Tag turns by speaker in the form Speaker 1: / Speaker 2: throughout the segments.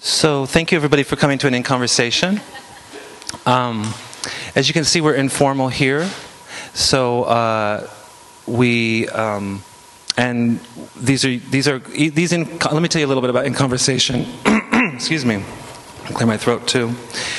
Speaker 1: So thank you everybody for coming to an In Conversation. As you can see, we're informal here. So and these are let me tell you a little bit about In Conversation. Excuse me, I'll clear my throat too.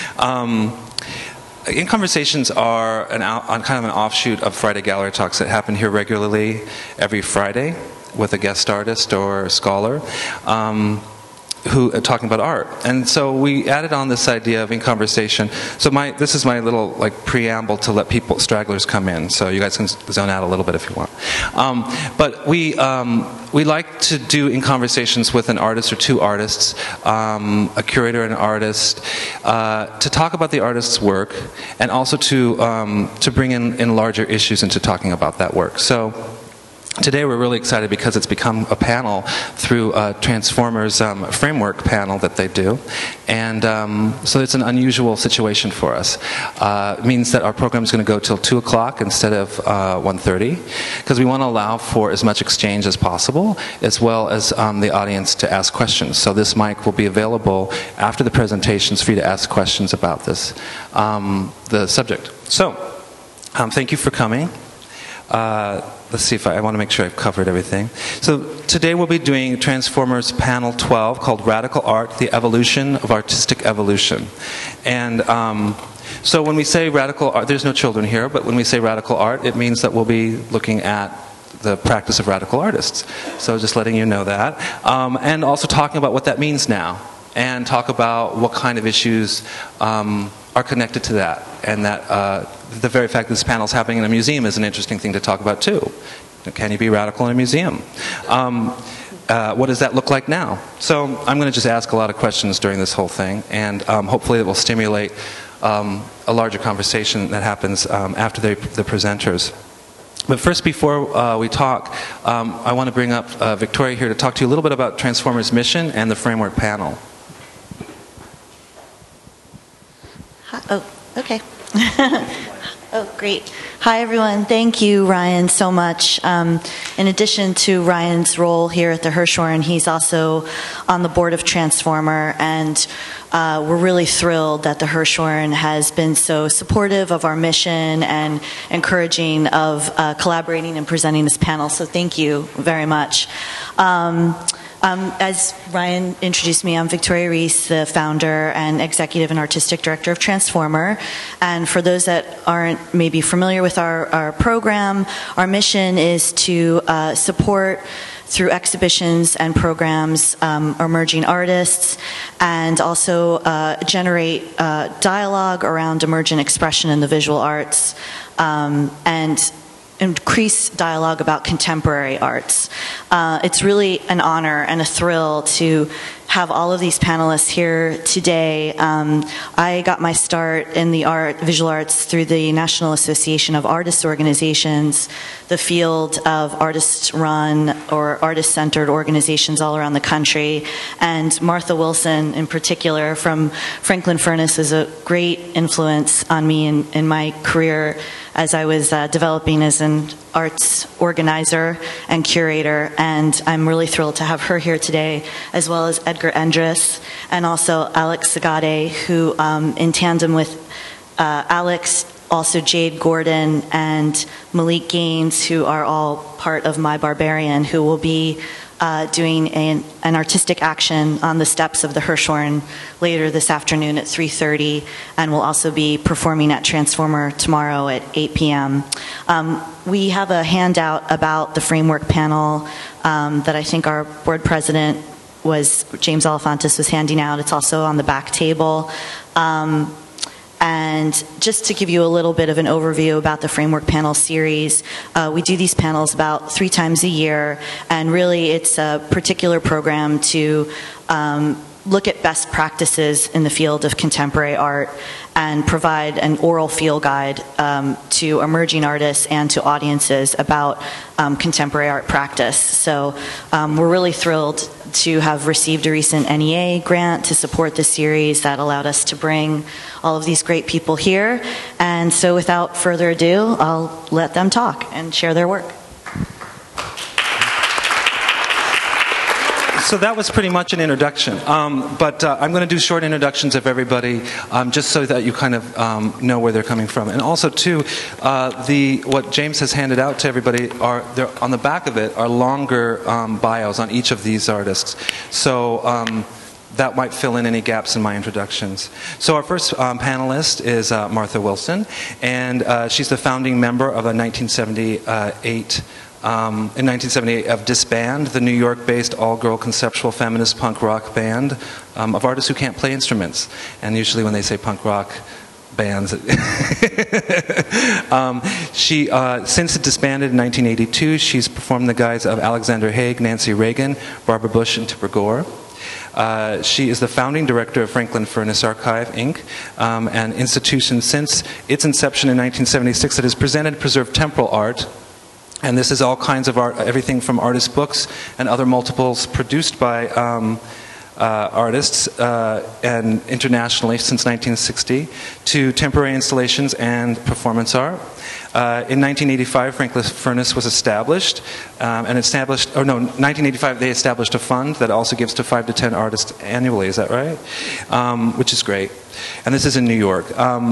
Speaker 1: In Conversations are kind of an offshoot of Friday Gallery Talks that happen here regularly every Friday with a guest artist or scholar who are talking about art. And so we added on this idea of In Conversation. So this is my little preamble to let stragglers come in. So you guys can zone out a little bit if you want. But we like to do In Conversations with an artist or two artists, a curator and an artist, to talk about the artist's work, and also to bring in larger issues into talking about that work. So today we're really excited because it's become a panel through Transformers framework panel that they do, and so it's an unusual situation for us. It means that our program is going to go till 2 o'clock instead of 1:30, because we want to allow for as much exchange as possible, as well as the audience to ask questions. So this mic will be available after the presentations for you to ask questions about this, the subject. So thank you for coming. Let's see if I want to make sure I've covered everything. So today we'll be doing Transformers Panel 12 called Radical Art, the Evolution of Artistic Evolution. And so when we say radical art, there's no children here, but when we say radical art, it means that we'll be looking at the practice of radical artists. So just letting you know that. And also talking about what that means now, and talk about what kind of issues are connected to that, and that the very fact that this panel is happening in a museum is an interesting thing to talk about too. Can you be radical in a museum? What does that look like now? So I'm going to just ask a lot of questions during this whole thing, and hopefully it will stimulate a larger conversation that happens after the presenters. But first, before we talk, I want to bring up Victoria here to talk to you a little bit about Transformers' mission and the framework panel.
Speaker 2: Oh, okay. Oh, great. Hi, everyone. Thank you, Ryan, so much. In addition to Ryan's role here at the Hirshhorn, he's also on the board of Transformer, and we're really thrilled that the Hirshhorn has been so supportive of our mission and encouraging of collaborating and presenting this panel, so thank you very much. As Ryan introduced me, I'm Victoria Reese, the founder and executive and artistic director of Transformer. And for those that aren't maybe familiar with our program, our mission is to support through exhibitions and programs emerging artists, and also generate dialogue around emergent expression in the visual arts, and increase dialogue about contemporary arts. It's really an honor and a thrill to have all of these panelists here today. I got my start in the visual arts through the National Association of Artists Organizations, the field of artist-run or artist-centered organizations all around the country. And Martha Wilson, in particular, from Franklin Furnace, is a great influence on me in my career as I was developing as an arts organizer and curator, and I'm really thrilled to have her here today, as well as Edgar Endres, and also Alex Sagade, who in tandem with Alex, also Jade Gordon and Malik Gaines, who are all part of My Barbarian, who will be doing an artistic action on the steps of the Hirshhorn later this afternoon at 3:30, and will also be performing at Transformer tomorrow at 8 p.m. We have a handout about the framework panel that I think our board president James Elefantis was handing out. It's also on the back table. And just to give you a little bit of an overview about the Framework Panel series, we do these panels about 3 times a year, and really it's a particular program to look at best practices in the field of contemporary art and provide an oral field guide to emerging artists and to audiences about contemporary art practice. So we're really thrilled to have received a recent NEA grant to support the series that allowed us to bring all of these great people here. And so without further ado, I'll let them talk and share their work.
Speaker 1: So that was pretty much an introduction. But I'm going to do short introductions of everybody, just so that you kind of know where they're coming from. And also, too, what James has handed out to everybody on the back of it are longer bios on each of these artists. So that might fill in any gaps in my introductions. So our first panelist is Martha Wilson, and she's the founding member of a 1978 of Disband, the New York-based all-girl conceptual feminist punk rock band of artists who can't play instruments. And usually when they say punk rock bands, since it disbanded in 1982, she's performed the guise of Alexander Haig, Nancy Reagan, Barbara Bush, and Tipper Gore. She is the founding director of Franklin Furnace Archive, Inc., an institution since its inception in 1976 that has presented and preserved temporal art. And this is all kinds of art, everything from artist books and other multiples produced by artists and internationally since 1960 to temporary installations and performance art. In 1985, Franklin Furnace was established, 1985 they established a fund that also gives to 5 to 10 artists annually, is that right? Which is great. And this is in New York.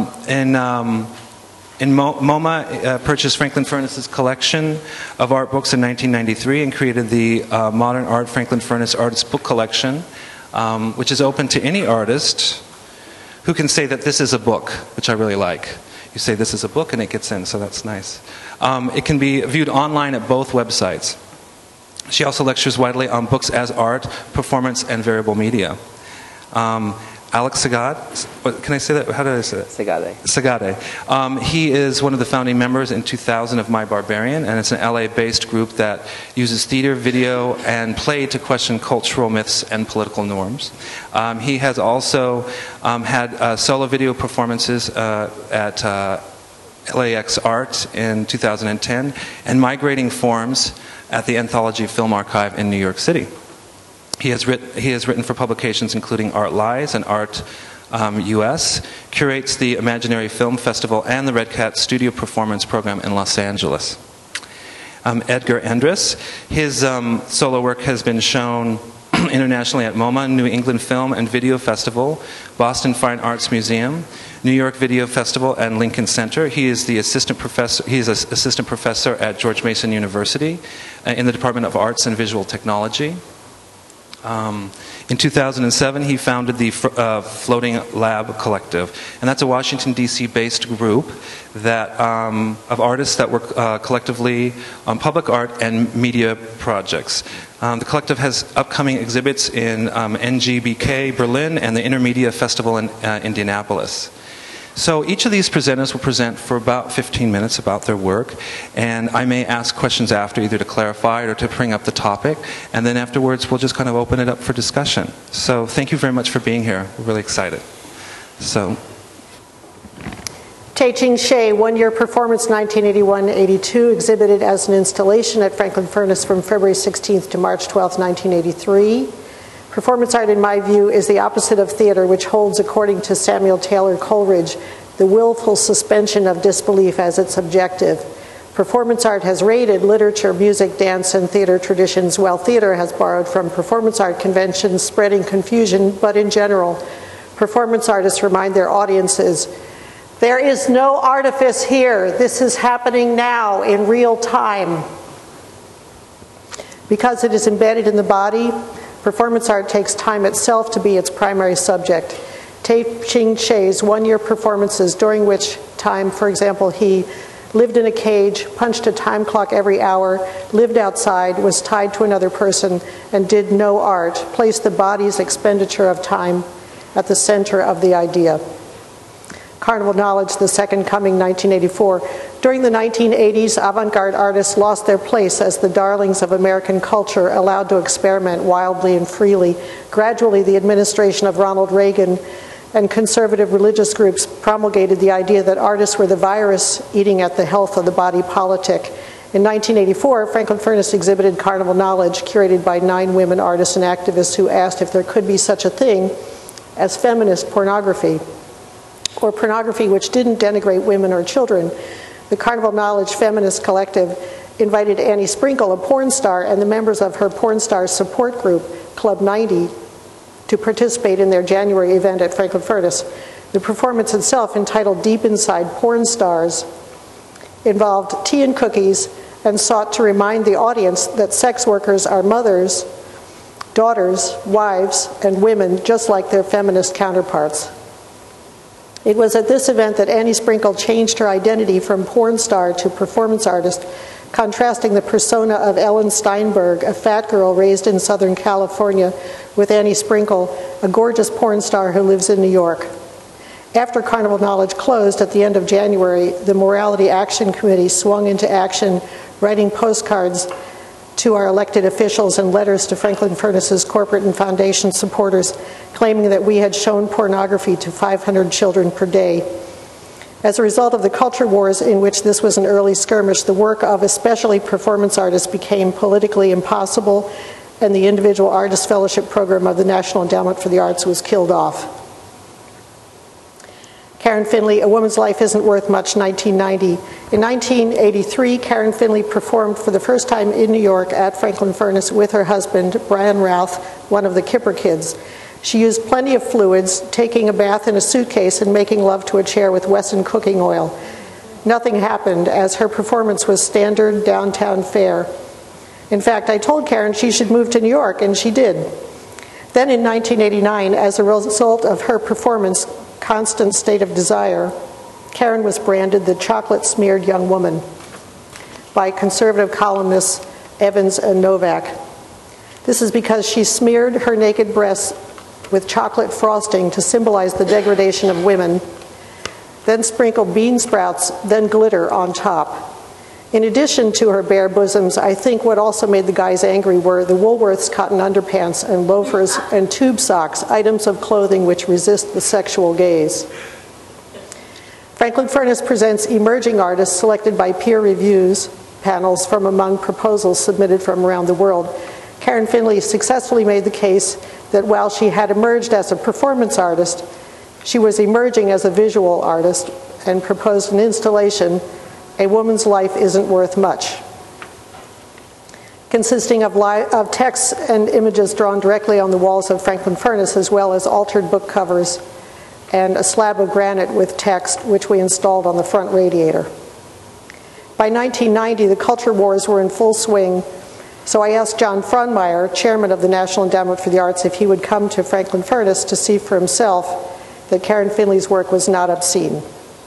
Speaker 1: MoMA purchased Franklin Furnace's collection of art books in 1993 and created the Modern Art Franklin Furnace Artist Book Collection, which is open to any artist who can say that this is a book, which I really like. You say this is a book and it gets in, so that's nice. It can be viewed online at both websites. She also lectures widely on books as art, performance, and variable media. Alex Segade, can I say that? How did I say that? Segade. He is one of the founding members in 2000 of My Barbarian, and it's an LA-based group that uses theater, video, and play to question cultural myths and political norms. He has also had solo video performances at LAX Art in 2010, and Migrating Forms at the Anthology Film Archive in New York City. He has written for publications including Art Lies and Art US, curates the Imaginary Film Festival and the Red Cat Studio Performance Program in Los Angeles. Edgar Endres, his solo work has been shown internationally at MoMA, New England Film and Video Festival, Boston Fine Arts Museum, New York Video Festival, and Lincoln Center. He is the assistant professor. He is an assistant professor at George Mason University in the Department of Arts and Visual Technology. In 2007, he founded the Floating Lab Collective, and that's a Washington, D.C. based group that, of artists that work collectively on public art and media projects. The collective has upcoming exhibits in NGBK Berlin and the Intermedia Festival in Indianapolis. So each of these presenters will present for about 15 minutes about their work, and I may ask questions after, either to clarify or to bring up the topic, and then afterwards we'll just kind of open it up for discussion. So thank you very much for being here. We're really excited. So.
Speaker 3: Tae-Ching Hsieh, one-year performance 1981-82, exhibited as an installation at Franklin Furnace from February 16th to March 12th, 1983. Performance art, in my view, is the opposite of theater, which holds, according to Samuel Taylor Coleridge, the willful suspension of disbelief as its objective. Performance art has raided literature, music, dance, and theater traditions, while theater has borrowed from performance art conventions, spreading confusion, but in general, performance artists remind their audiences, there is no artifice here. This is happening now in real time. Because it is embedded in the body, performance art takes time itself to be its primary subject. Tae-Ching Hsieh's one-year performances, during which time, for example, he lived in a cage, punched a time clock every hour, lived outside, was tied to another person, and did no art, placed the body's expenditure of time at the center of the idea. Carnival Knowledge, The Second Coming, 1984. During the 1980s, avant-garde artists lost their place as the darlings of American culture, allowed to experiment wildly and freely. Gradually, the administration of Ronald Reagan and conservative religious groups promulgated the idea that artists were the virus eating at the health of the body politic. In 1984, Franklin Furnace exhibited Carnival Knowledge, curated by 9 women artists and activists who asked if there could be such a thing as feminist pornography, or pornography which didn't denigrate women or children. The Carnival Knowledge Feminist Collective invited Annie Sprinkle, a porn star, and the members of her porn star support group Club 90 to participate in their January event at Franklin Furnace. The performance itself, entitled Deep Inside Porn Stars, involved tea and cookies and sought to remind the audience that sex workers are mothers, daughters, wives, and women just like their feminist counterparts. It was at this event that Annie Sprinkle changed her identity from porn star to performance artist, contrasting the persona of Ellen Steinberg, a fat girl raised in Southern California, with Annie Sprinkle, a gorgeous porn star who lives in New York. After Carnival Knowledge closed at the end of January, the Morality Action Committee swung into action, writing postcards to our elected officials and letters to Franklin Furnace's corporate and foundation supporters, claiming that we had shown pornography to 500 children per day. As a result of the culture wars in which this was an early skirmish, the work of especially performance artists became politically impossible, and the Individual Artist Fellowship Program of the National Endowment for the Arts was killed off. Karen Finley, A Woman's Life Isn't Worth Much, 1990. In 1983, Karen Finley performed for the first time in New York at Franklin Furnace with her husband, Brian Routh, one of the Kipper kids. She used plenty of fluids, taking a bath in a suitcase and making love to a chair with Wesson cooking oil. Nothing happened, as her performance was standard downtown fare. In fact, I told Karen she should move to New York, and she did. Then in 1989, as a result of her performance, Constant State of Desire, Karen was branded the chocolate-smeared young woman by conservative columnists Evans and Novak. This is because she smeared her naked breasts with chocolate frosting to symbolize the degradation of women, then sprinkled bean sprouts, then glitter on top. In addition to her bare bosoms, I think what also made the guys angry were the Woolworths cotton underpants and loafers and tube socks, items of clothing which resist the sexual gaze. Franklin Furnace presents emerging artists selected by peer reviews panels from among proposals submitted from around the world. Karen Finley successfully made the case that while she had emerged as a performance artist, she was emerging as a visual artist, and proposed an installation, A Woman's Life Isn't Worth Much, consisting of texts and images drawn directly on the walls of Franklin Furnace, as well as altered book covers and a slab of granite with text, which we installed on the front radiator. By 1990, the culture wars were in full swing, so I asked John Frohnmeyer, chairman of the National Endowment for the Arts, if he would come to Franklin Furnace to see for himself that Karen Finley's work was not obscene.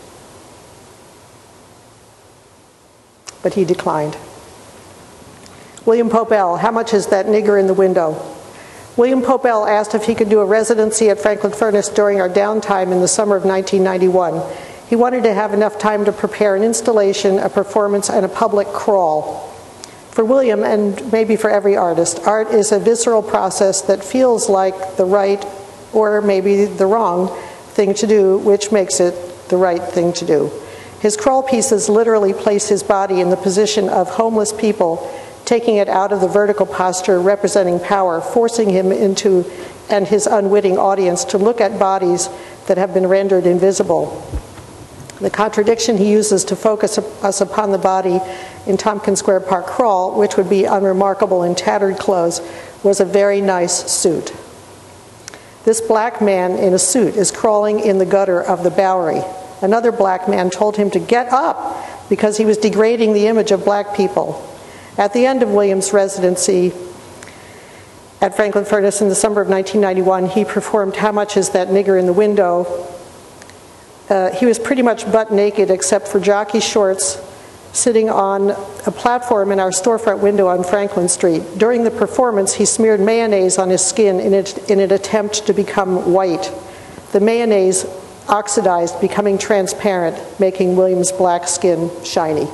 Speaker 3: But he declined. William Popel, How Much Is That Nigger in the Window? William Popel asked if he could do a residency at Franklin Furnace during our downtime in the summer of 1991. He wanted to have enough time to prepare an installation, a performance, and a public crawl. For William, and maybe for every artist, art is a visceral process that feels like the right, or maybe the wrong, thing to do, which makes it the right thing to do. His crawl pieces literally place his body in the position of homeless people, taking it out of the vertical posture representing power, forcing him into, and his unwitting audience, to look at bodies that have been rendered invisible. The contradiction he uses to focus us upon the body in Tompkins Square Park Crawl, which would be unremarkable in tattered clothes, was a very nice suit. This black man in a suit is crawling in the gutter of the Bowery. Another black man told him to get up because he was degrading the image of black people. At the end of William's residency at Franklin Furnace in the summer of 1991, he performed How Much Is That Nigger in the Window? He was pretty much butt naked except for jockey shorts, sitting on a platform in our storefront window on Franklin Street. During the performance, he smeared mayonnaise on his skin in an attempt to become white. The mayonnaise oxidized, becoming transparent, making William's black skin shiny.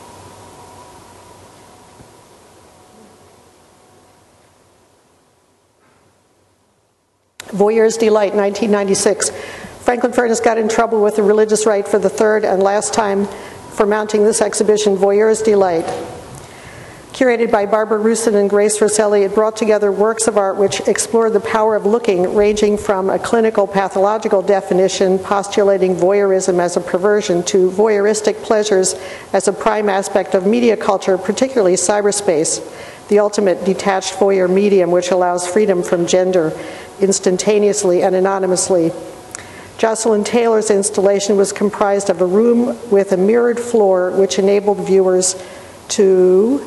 Speaker 3: Voyeur's Delight, 1996. Franklin Furnace got in trouble with the Religious Right for the third and last time for mounting this exhibition, Voyeur's Delight. Curated by Barbara Rusin and Grace Rosselli, it brought together works of art which explored the power of looking, ranging from a clinical pathological definition postulating voyeurism as a perversion to voyeuristic pleasures as a prime aspect of media culture, particularly cyberspace. the ultimate detached voyeur medium which allows freedom from gender instantaneously and anonymously. Jocelyn Taylor's installation was comprised of a room with a mirrored floor which enabled viewers to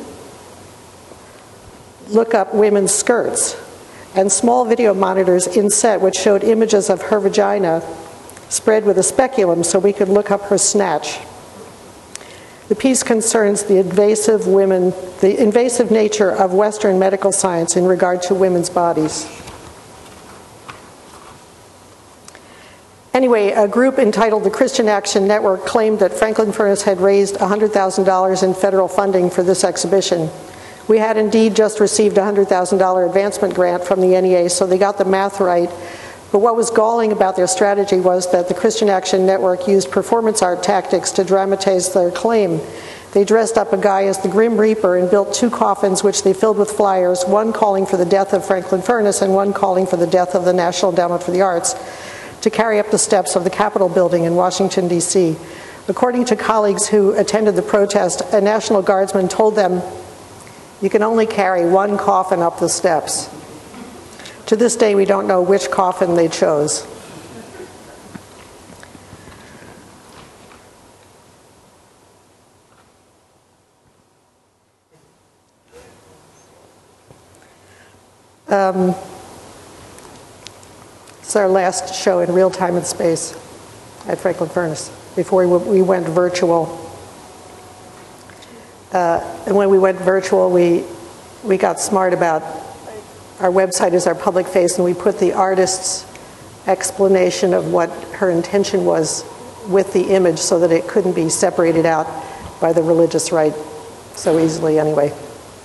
Speaker 3: look up women's skirts, and small video monitors in set which showed images of her vagina spread with a speculum so we could look up her snatch. The piece concerns the invasive nature of Western medical science in regard to women's bodies. Anyway, a group entitled the Christian Action Network claimed that Franklin Furnace had raised $100,000 in federal funding for this exhibition. We had indeed just received a $100,000 advancement grant from the NEA, so they got the math right. But what was galling about their strategy was that the Christian Action Network used performance art tactics to dramatize their claim. They dressed up a guy as the Grim Reaper and built 2 coffins which they filled with flyers, one calling for the death of Franklin Furnace and one calling for the death of the National Endowment for the Arts, to carry up the steps of the Capitol building in Washington, D.C. According to colleagues who attended the protest, a National Guardsman told them, "You can only carry 1 coffin up the steps." To this day, we don't know which coffin they chose. This is our last show in real time and space at Franklin Furnace before we went virtual. And when we went virtual, we got smart about our website is our public face, and we put the artist's explanation of what her intention was with the image so that it couldn't be separated out by the religious right so easily anyway.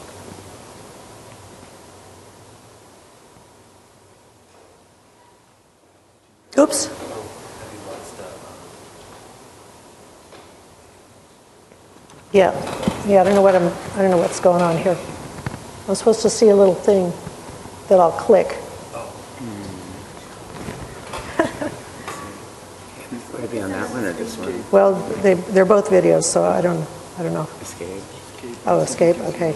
Speaker 3: Oops. Yeah, I don't know what's going on here. I'm supposed to see a little thing that I'll click.
Speaker 4: Would it be on that one or this one?
Speaker 3: Well, they're both videos, so I don't know.
Speaker 4: Escape.
Speaker 3: Oh, escape. Okay.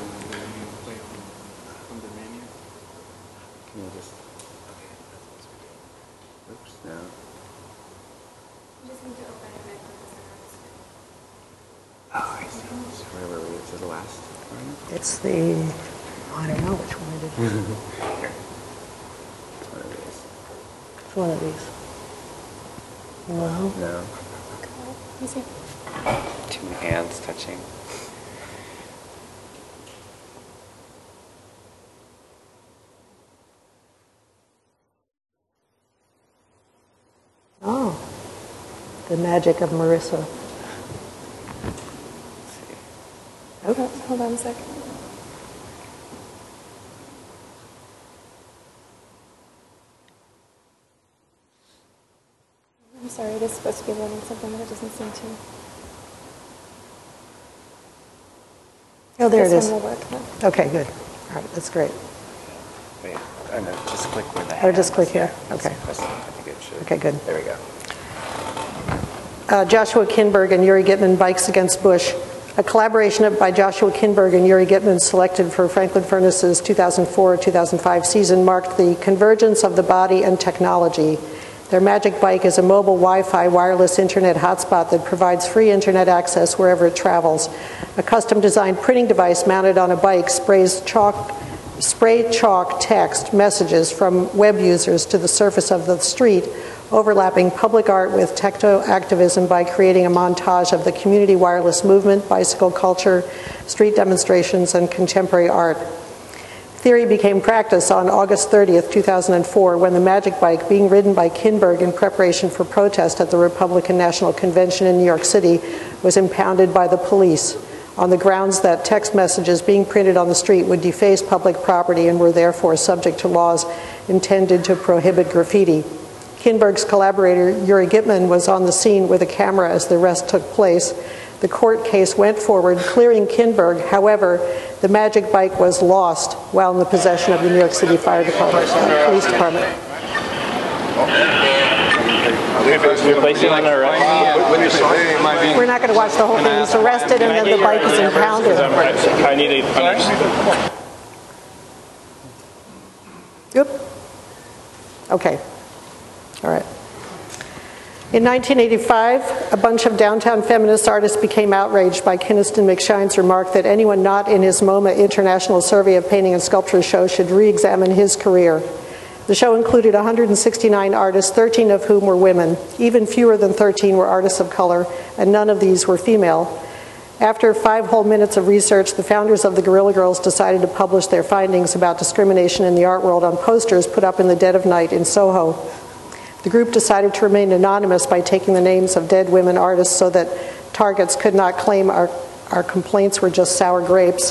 Speaker 4: Can you just? Okay. Oops. No. Oh, I see. So where were we? To the last one?
Speaker 3: It's the. I don't know which one it is.
Speaker 4: Here. It's one of these.
Speaker 3: Which one of these? No.
Speaker 4: No.
Speaker 5: Let me see.
Speaker 4: 2 hands touching.
Speaker 3: Oh. The magic of Marissa.
Speaker 4: Let's see.
Speaker 3: Okay.
Speaker 5: Hold on a second. I'm sorry, it is supposed to be loading something, but it doesn't seem to.
Speaker 3: Oh, there it
Speaker 5: This
Speaker 3: is.
Speaker 5: one will work. Huh?
Speaker 3: Okay, good. All right, that's great.
Speaker 4: Wait. Oh, no. Just click where the
Speaker 3: Or
Speaker 4: hand
Speaker 3: just click
Speaker 4: is.
Speaker 3: here.
Speaker 4: Yeah,
Speaker 3: Okay.
Speaker 4: press it. I think it should.
Speaker 3: Okay, good.
Speaker 4: There we go.
Speaker 3: Joshua Kinberg and Yuri Gitman, Bikes Against Bush, a collaboration by Joshua Kinberg and Yuri Gitman selected for Franklin Furnace's 2004-2005 season marked the convergence of the body and technology. Their Magic Bike is a mobile Wi-Fi wireless internet hotspot that provides free internet access wherever it travels. A custom-designed printing device mounted on a bike sprays spray chalk text messages from web users to the surface of the street, overlapping public art with techno-activism by creating a montage of the community wireless movement, bicycle culture, street demonstrations, and contemporary art. Theory became practice on August 30th, 2004, when the Magic Bike, being ridden by Kinberg in preparation for protest at the Republican National Convention in New York City, was impounded by the police on the grounds that text messages being printed on the street would deface public property and were therefore subject to laws intended to prohibit graffiti. Kinberg's collaborator, Yuri Gitman, was on the scene with a camera as the arrest took place. The court case went forward, clearing Kinberg. However, the Magic Bike was lost while in the possession of the New York City Fire Department and Police Department. We're not going to watch the whole thing. He's arrested and then the bike is impounded.
Speaker 6: I need a
Speaker 3: Oop. Okay. All right. In 1985, a bunch of downtown feminist artists became outraged by Kynaston McShine's remark that anyone not in his MoMA International Survey of Painting and Sculpture show should re-examine his career. The show included 169 artists, 13 of whom were women. Even fewer than 13 were artists of color, and none of these were female. After 5 whole minutes of research, the founders of the Guerrilla Girls decided to publish their findings about discrimination in the art world on posters put up in the dead of night in Soho. The group decided to remain anonymous by taking the names of dead women artists so that targets could not claim our complaints were just sour grapes.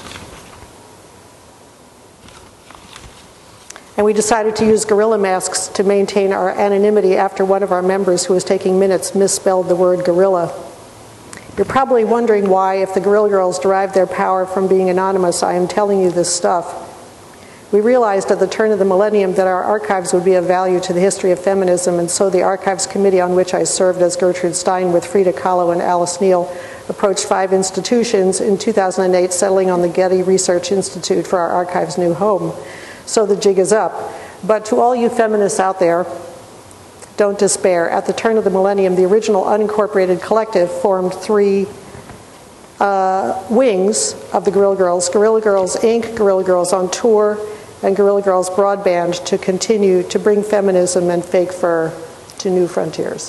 Speaker 3: And we decided to use gorilla masks to maintain our anonymity after one of our members who was taking minutes misspelled the word gorilla. You're probably wondering why, if the Guerrilla Girls derived their power from being anonymous, I am telling you this stuff. We realized at the turn of the millennium that our archives would be of value to the history of feminism, and so the Archives Committee, on which I served as Gertrude Stein with Frida Kahlo and Alice Neal, approached 5 institutions in 2008, settling on the Getty Research Institute for our archive's new home. So the jig is up. But to all you feminists out there, don't despair. At the turn of the millennium, the original unincorporated collective formed 3 wings of the Guerrilla Girls: Guerrilla Girls Inc., Guerrilla Girls on Tour, and Guerrilla Girls Broadband, to continue to bring feminism and fake fur to new frontiers.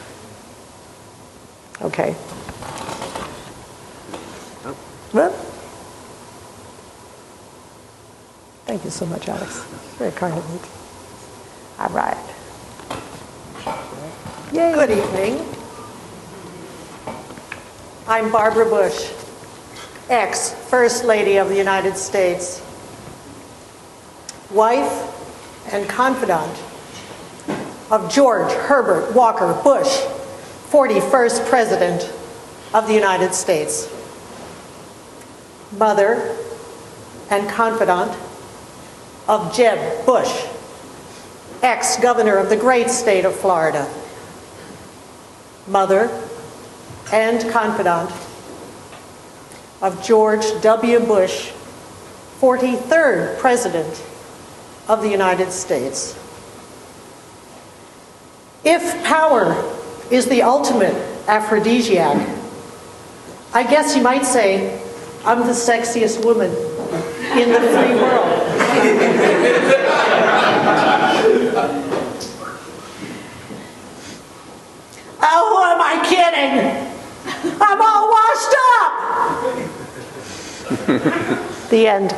Speaker 3: Okay. Well, thank you so much, Alex. Very kind of you. All right. Yay. Good evening. I'm Barbara Bush, ex-First Lady of the United States, wife and confidant of George Herbert Walker Bush, 41st President of the United States, mother and confidant of Jeb Bush, ex-governor of the great state of Florida, mother and confidant of George W. Bush, 43rd President of the United States. If power is the ultimate aphrodisiac, I guess you might say I'm the sexiest woman in the free world. Oh, who am I kidding? I'm all washed up! The end.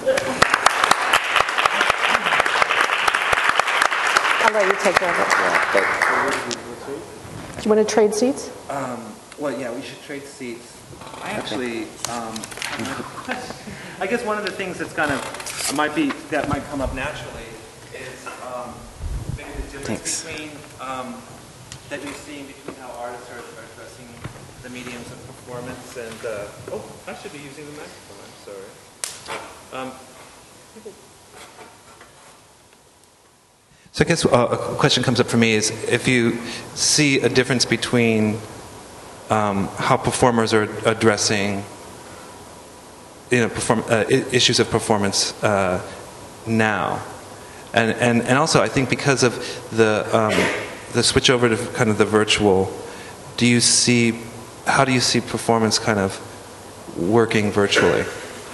Speaker 3: I'll let you take care of it. Do you want to trade seats?
Speaker 1: Well, yeah, we should trade seats. I actually, I guess one of the things that's kind of that might come up naturally is maybe the difference between that you're seeing between how artists are addressing the mediums of performance and oh, I should be using the microphone. I'm sorry. So I guess a question comes up for me is if you see a difference between how performers are addressing issues of performance now, and also I think because of the switch over to kind of the virtual, how do you see performance kind of working virtually?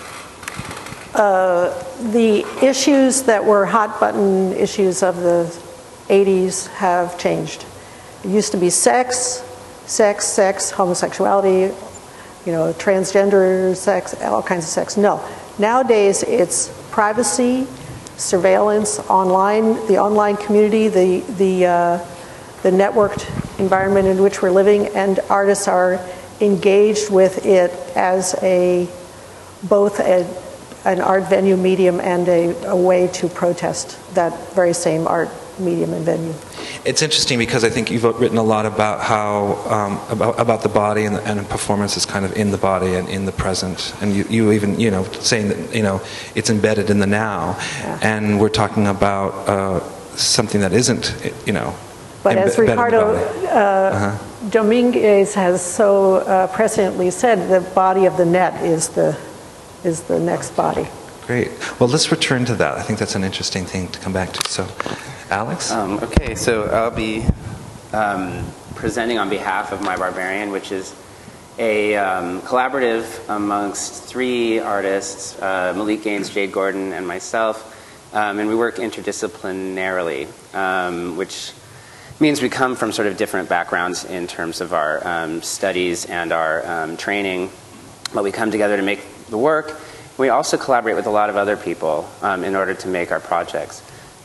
Speaker 3: The issues that were hot button issues of the 80s have changed. It used to be sex, homosexuality, transgender sex, all kinds of sex. No. Nowadays it's privacy, surveillance, the online community, the networked environment in which we're living, and artists are engaged with it as both an art venue medium and a way to protest that very same art medium and venue.
Speaker 1: It's interesting because I think you've written a lot about how about the body and performance is kind of in the body and in the present, and you even saying that it's embedded in the now, yeah. And we're talking about something that isn't
Speaker 3: But as Ricardo Dominguez has so presciently said, the body of the net is the next body.
Speaker 1: Great. Well, let's return to that. I think that's an interesting thing to come back to. So, Alex?
Speaker 4: Okay, so I'll be presenting on behalf of My Barbarian, which is a collaborative amongst 3 artists, Malik Gaines, Jade Gordon, and myself, and we work interdisciplinarily, which means we come from sort of different backgrounds in terms of our studies and our training, but we come together to make the work. We also collaborate with a lot of other people in order to make our projects.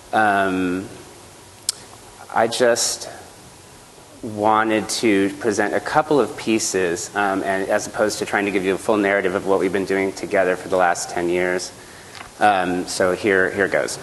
Speaker 4: I just wanted to present a couple of pieces, and as opposed to trying to give you a full narrative of what we've been doing together for the last 10 years. So here goes.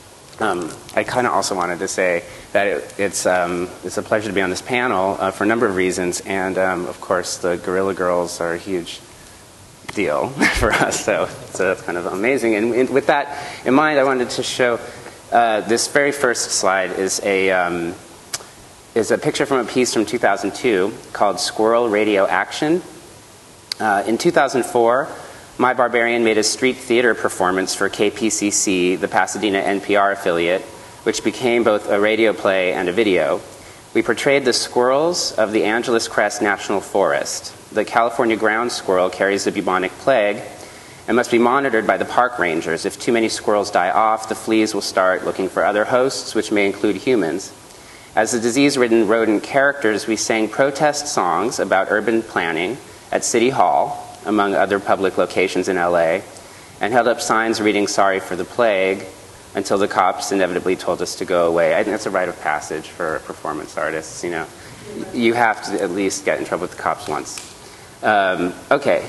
Speaker 4: I kind of also wanted to say that it's a pleasure to be on this panel for a number of reasons, and of course the Guerrilla Girls are a huge deal for us, so that's kind of amazing. And with that in mind, I wanted to show this very first slide is a picture from a piece from 2002 called Squirrel Radio Action. In 2004, My Barbarian made a street theater performance for KPCC, the Pasadena NPR affiliate, which became both a radio play and a video. We portrayed the squirrels of the Angeles Crest National Forest. The California ground squirrel carries the bubonic plague and must be monitored by the park rangers. If too many squirrels die off, the fleas will start looking for other hosts, which may include humans. As the disease-ridden rodent characters, we sang protest songs about urban planning at City Hall, among other public locations in LA, and held up signs reading "Sorry for the Plague," until the cops inevitably told us to go away. I think that's a rite of passage for performance artists, you know. You have to at least get in trouble with the cops once. Okay.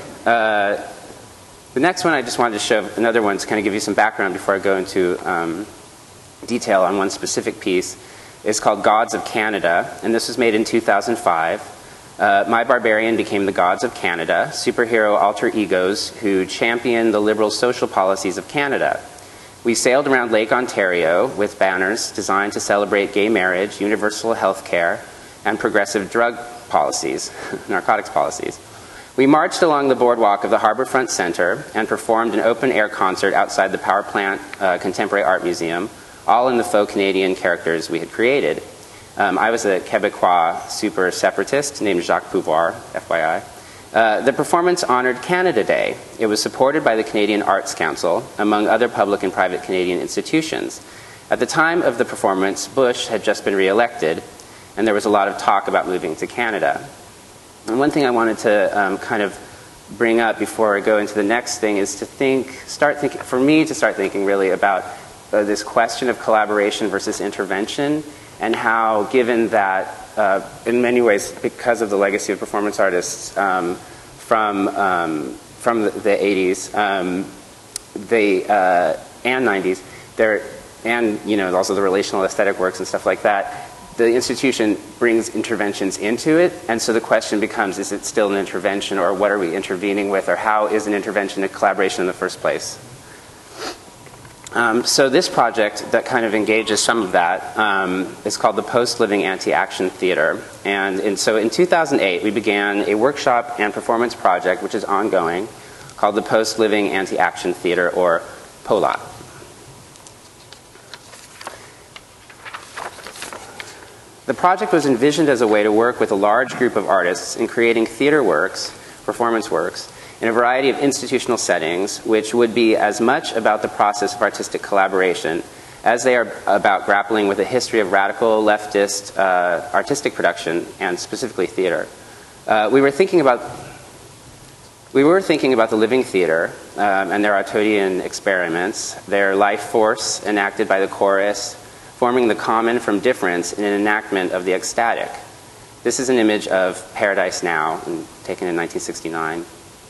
Speaker 4: The next one I just wanted to show, another one to kind of give you some background before I go into detail on one specific piece, is called Gods of Canada, and this was made in 2005. My Barbarian became the Gods of Canada, superhero alter egos who champion the liberal social policies of Canada. We sailed around Lake Ontario with banners designed to celebrate gay marriage, universal health care, and progressive drug policies, narcotics policies. We marched along the boardwalk of the Harborfront Center and performed an open-air concert outside the Power Plant Contemporary Art Museum, all in the faux Canadian characters we had created. I was a Quebecois super separatist named Jacques Pouvoir, FYI. The performance honored Canada Day. It was supported by the Canadian Arts Council, among other public and private Canadian institutions. At the time of the performance, Bush had just been re-elected, and there was a lot of talk about moving to Canada. And one thing I wanted to kind of bring up before I go into the next thing is to start thinking really about this question of collaboration versus intervention, and how, given that in many ways, because of the legacy of performance artists from the 80s and 90s, and also the relational aesthetic works and stuff like that, the institution brings interventions into it, and so the question becomes, is it still an intervention, or what are we intervening with, or how is an intervention a collaboration in the first place? So this project that kind of engages some of that is called the Post-Living Anti-Action Theater. And so in 2008, we began a workshop and performance project, which is ongoing, called the Post-Living Anti-Action Theater, or POLAT. The project was envisioned as a way to work with a large group of artists in creating theater works, performance works, in a variety of institutional settings, which would be as much about the process of artistic collaboration as they are about grappling with a history of radical leftist artistic production, and specifically theater. We were thinking about the living theater and their Artaudian experiments, their life force enacted by the chorus, forming the common from difference in an enactment of the ecstatic. This is an image of Paradise Now, taken in 1969.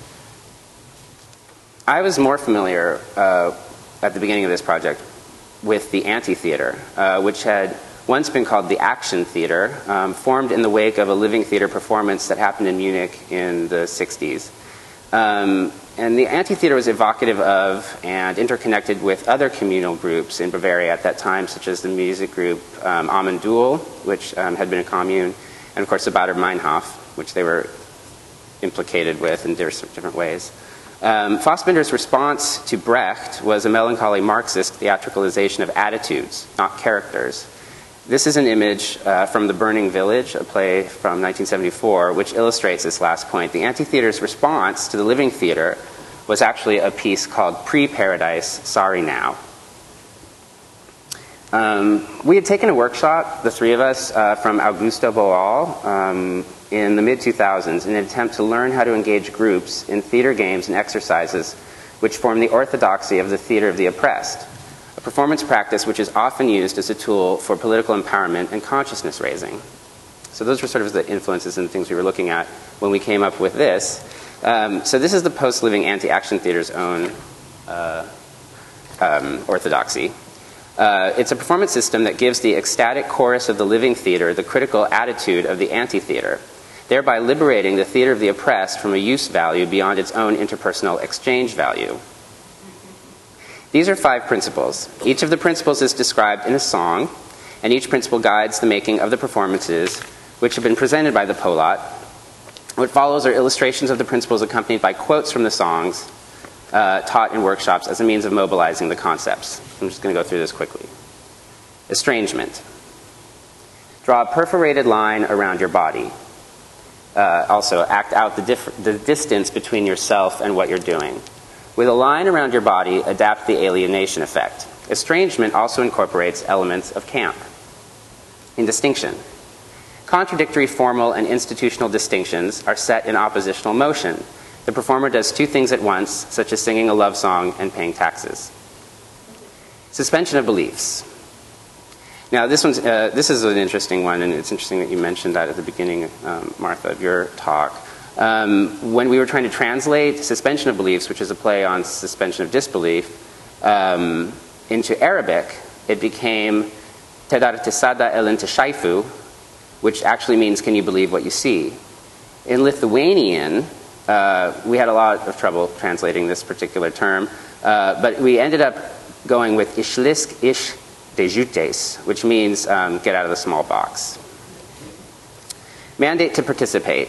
Speaker 4: I was more familiar at the beginning of this project with the Anti-Theater, which had once been called the Action Theater, formed in the wake of a living theater performance that happened in Munich in the 60s. And the Anti-Theater was evocative of and interconnected with other communal groups in Bavaria at that time, such as the music group Amandul, which had been a commune, and of course the Baader Meinhof, which they were implicated with in different ways. Fassbinder's response to Brecht was a melancholy Marxist theatricalization of attitudes, not characters. This is an image from The Burning Village, a play from 1974, which illustrates this last point. The Amphitheater's response to the living theater was actually a piece called Pre-Paradise, Sorry Now. We had taken a workshop, the three of us, from Augusto Boal in the mid-2000s in an attempt to learn how to engage groups in theater games and exercises which form the orthodoxy of the theater of the oppressed, a performance practice which is often used as a tool for political empowerment and consciousness raising. So those were sort of the influences and things we were looking at when we came up with this. So this is the post-living anti-action theater's own orthodoxy. It's a performance system that gives the ecstatic chorus of the living theater the critical attitude of the anti-theater, thereby liberating the theater of the oppressed from a use value beyond its own interpersonal exchange value. These are 5 principles. Each of the principles is described in a song, and each principle guides the making of the performances which have been presented by the Polat. What follows are illustrations of the principles accompanied by quotes from the songs taught in workshops as a means of mobilizing the concepts. I'm just going to go through this quickly. Estrangement. Draw a perforated line around your body. Also, act out the distance between yourself and what you're doing. With a line around your body, adapt the alienation effect. Estrangement also incorporates elements of camp. In distinction. Contradictory formal and institutional distinctions are set in oppositional motion. The performer does 2 things at once, such as singing a love song and paying taxes. Suspension of beliefs. Now, this is an interesting one, and it's interesting that you mentioned that at the beginning, Martha, of your talk. When we were trying to translate suspension of beliefs, which is a play on suspension of disbelief, into Arabic, it became Tedar Tisada Elen Teshaifu, which actually means, can you believe what you see? In Lithuanian, we had a lot of trouble translating this particular term, but we ended up going with Ishlisk Ish Dejutes, which means get out of the small box. Mandate to participate.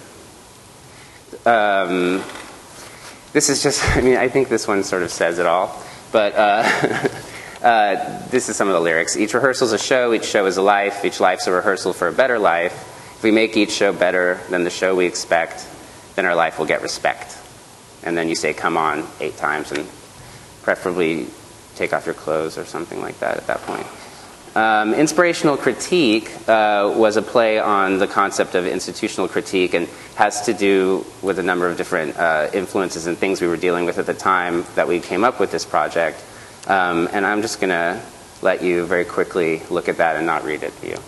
Speaker 4: This is just, I think this one sort of says it all, but this is some of the lyrics. Each rehearsal is a show, each show is a life, each life's a rehearsal for a better life. If we make each show better than the show we expect, then our life will get respect. And then you say, come on, 8 times, and preferably take off your clothes or something like that at that point. Inspirational Critique was a play on the concept of institutional critique and has to do with a number of different influences and things we were dealing with at the time that we came up with this project. And I'm just going to let you very quickly look at that and not read it to you.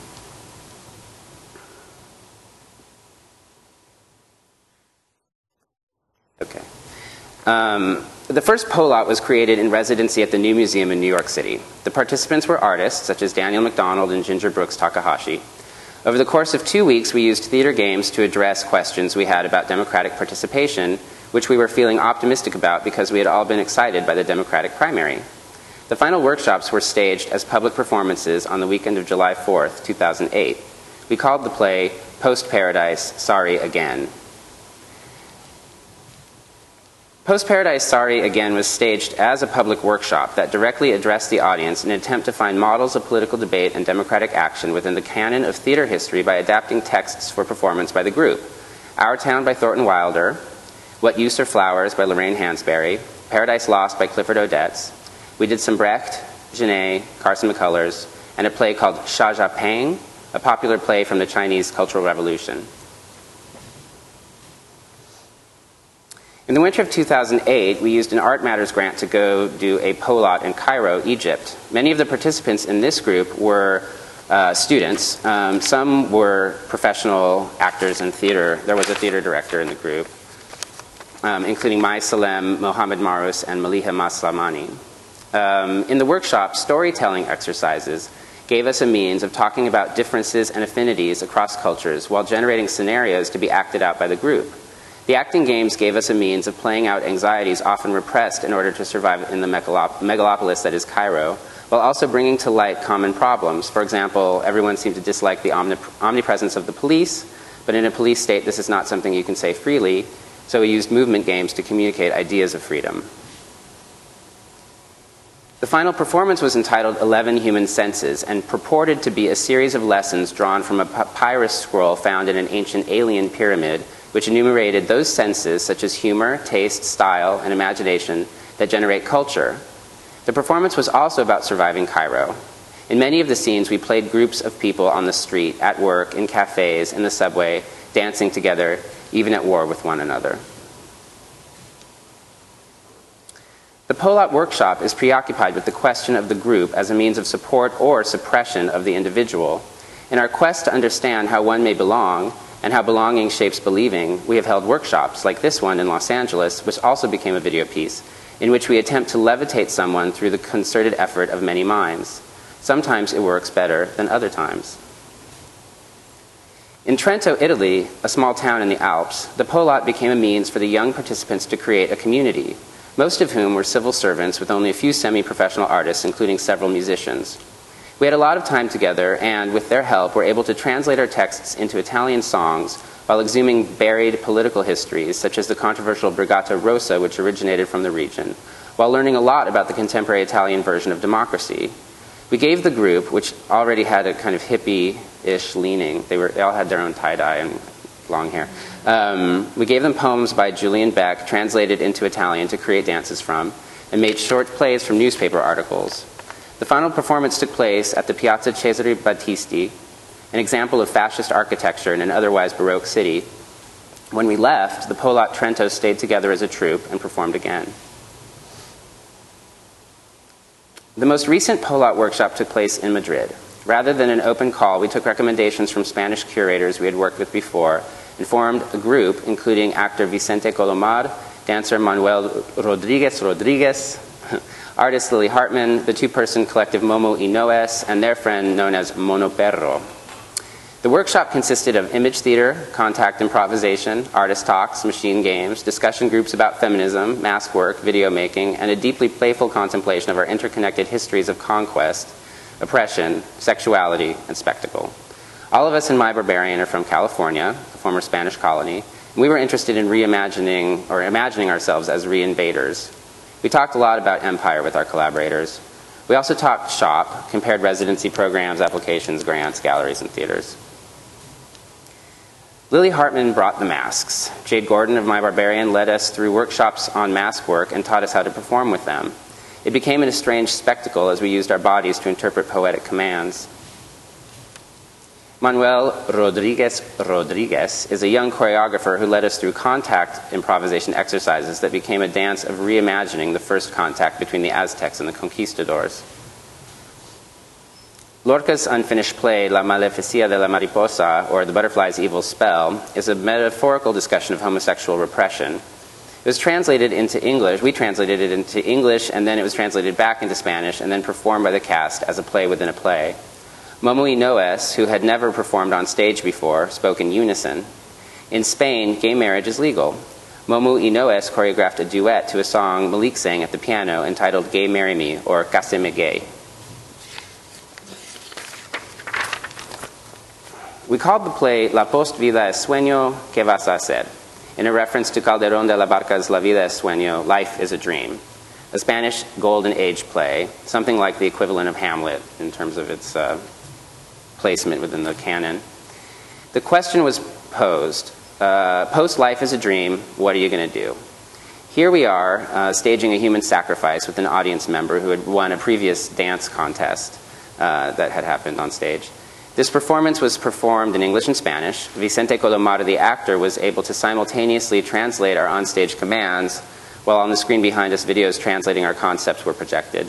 Speaker 4: Okay. The first Polat was created in residency at the New Museum in New York City. The participants were artists such as Daniel McDonald and Ginger Brooks Takahashi. Over the course of 2 weeks, we used theater games to address questions we had about democratic participation, which we were feeling optimistic about because we had all been excited by the Democratic primary. The final workshops were staged as public performances on the weekend of July 4th, 2008. We called the play Post-Paradise, Sorry Again. Post-Paradise, Sorry Again was staged as a public workshop that directly addressed the audience in an attempt to find models of political debate and democratic action within the canon of theater history by adapting texts for performance by the group. Our Town by Thornton Wilder, What Use Are Flowers by Lorraine Hansberry, Paradise Lost by Clifford Odets. We did some Brecht, Genet, Carson McCullers, and a play called Xia Peng, a popular play from the Chinese Cultural Revolution. In the winter of 2008, we used an Art Matters grant to go do a Polat in Cairo, Egypt. Many of the participants in this group were students. Some were professional actors in theater. There was a theater director in the group, including Mai Salem, Mohammed Marus, and Maliha Maslamani. In the workshop, storytelling exercises gave us a means of talking about differences and affinities across cultures while generating scenarios to be acted out by the group. The acting games gave us a means of playing out anxieties often repressed in order to survive in the megalopolis that is Cairo, while also bringing to light common problems. For example, everyone seemed to dislike the omnipresence of the police, but in a police state this is not something you can say freely. So we used movement games to communicate ideas of freedom. The final performance was entitled 11 Human Senses and purported to be a series of lessons drawn from a papyrus scroll found in an ancient alien pyramid, which enumerated those senses such as humor, taste, style, and imagination that generate culture. The performance was also about surviving Cairo. In many of the scenes, we played groups of people on the street, at work, in cafes, in the subway, dancing together, even at war with one another. The Polat workshop is preoccupied with the question of the group as a means of support or suppression of the individual. In our quest to understand how one may belong and how belonging shapes believing, we have held workshops like this one in Los Angeles, which also became a video piece, in which we attempt to levitate someone through the concerted effort of many minds. Sometimes it works better than other times. In Trento, Italy, a small town in the Alps, the Polat became a means for the young participants to create a community, most of whom were civil servants with only a few semi-professional artists, including several musicians. We had a lot of time together, and with their help, were able to translate our texts into Italian songs while exhuming buried political histories, such as the controversial Brigata Rossa, which originated from the region, while learning a lot about the contemporary Italian version of democracy. We gave the group, which already had a kind of hippie-ish leaning, they all had their own tie-dye and long hair. We gave them poems by Julian Beck, translated into Italian to create dances from, and made short plays from newspaper articles. The final performance took place at the Piazza Cesare Battisti, an example of fascist architecture in an otherwise Baroque city. When we left, the Polat Trento stayed together as a troupe and performed again. The most recent Polat workshop took place in Madrid. Rather than an open call, we took recommendations from Spanish curators we had worked with before and formed a group including actor Vicente Colomar, dancer Manuel Rodriguez, artist Lily Hartman, the two-person collective Momo y Noes, and their friend known as Mono Perro. The workshop consisted of image theater, contact improvisation, artist talks, machine games, discussion groups about feminism, mask work, video making, and a deeply playful contemplation of our interconnected histories of conquest, oppression, sexuality, and spectacle. All of us in My Barbarian are from California, a former Spanish colony, and we were interested in reimagining or imagining ourselves as re-invaders. We talked a lot about empire with our collaborators. We also talked shop, compared residency programs, applications, grants, galleries, and theaters. Lily Hartman brought the masks. Jade Gordon of My Barbarian led us through workshops on mask work and taught us how to perform with them. It became an estranged spectacle as we used our bodies to interpret poetic commands. Manuel Rodriguez is a young choreographer who led us through contact improvisation exercises that became a dance of reimagining the first contact between the Aztecs and the conquistadors. Lorca's unfinished play, La Maleficia de la Mariposa, or The Butterfly's Evil Spell, is a metaphorical discussion of homosexual repression. It was translated into English. We translated it into English, and then it was translated back into Spanish, and then performed by the cast as a play within a play. Momo y Noes, who had never performed on stage before, spoke in unison. In Spain, gay marriage is legal. Momo y Noes choreographed a duet to a song Malik sang at the piano entitled Gay Marry Me, or Cáseme Gay. We called the play La Post-Vida es Sueño, ¿Qué vas a hacer?, in a reference to Calderón de la Barca's La Vida es Sueño, Life is a Dream, a Spanish Golden Age play, something like the equivalent of Hamlet in terms of its placement within the canon. The question was posed, post-Life is a Dream, what are you going to do? Here we are staging a human sacrifice with an audience member who had won a previous dance contest that had happened on stage. This performance was performed in English and Spanish. Vicente Colomar, the actor, was able to simultaneously translate our onstage commands, while on the screen behind us, videos translating our concepts were projected.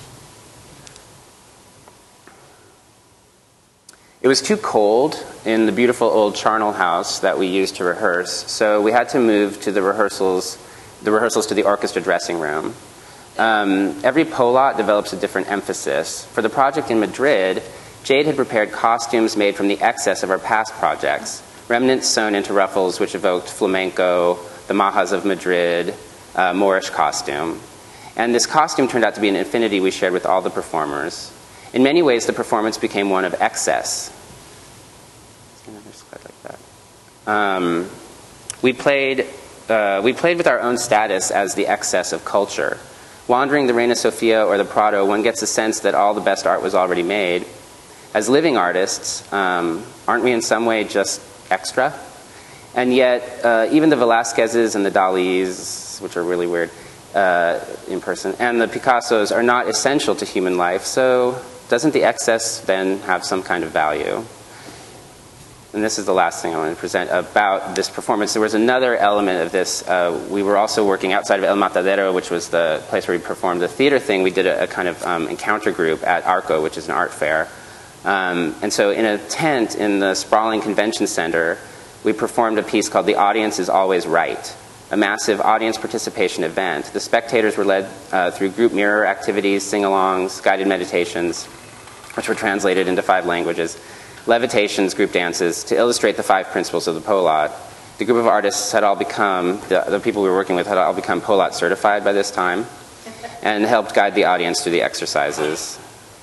Speaker 4: It was too cold in the beautiful old charnel house that we used to rehearse, so we had to move to the rehearsals to the orchestra dressing room. Every Polat develops a different emphasis. For the project in Madrid, Jade had prepared costumes made from the excess of our past projects, remnants sewn into ruffles which evoked flamenco, the Majas of Madrid, Moorish costume. And this costume turned out to be an infinity we shared with all the performers. In many ways, the performance became one of excess. We played we played with our own status as the excess of culture. Wandering the Reina Sofia or the Prado, one gets a sense that all the best art was already made. As living artists, aren't we in some way just extra? And yet, even the Velázquez's and the Dalí's, which are really weird in person, and the Picassos are not essential to human life, so doesn't the excess then have some kind of value? And this is the last thing I want to present about this performance. There was another element of this. We were also working outside of El Matadero, which was the place where we performed the theater thing. We did a kind of encounter group at Arco, which is an art fair. And so in a tent in the sprawling convention center, we performed a piece called The Audience is Always Right, a massive audience participation event. The spectators were led through group mirror activities, sing-alongs, guided meditations, which were translated into 5 languages, levitations, group dances, to illustrate the 5 principles of the Polat. The group of artists had all become, the people we were working with had all become Polat certified by this time, and helped guide the audience through the exercises.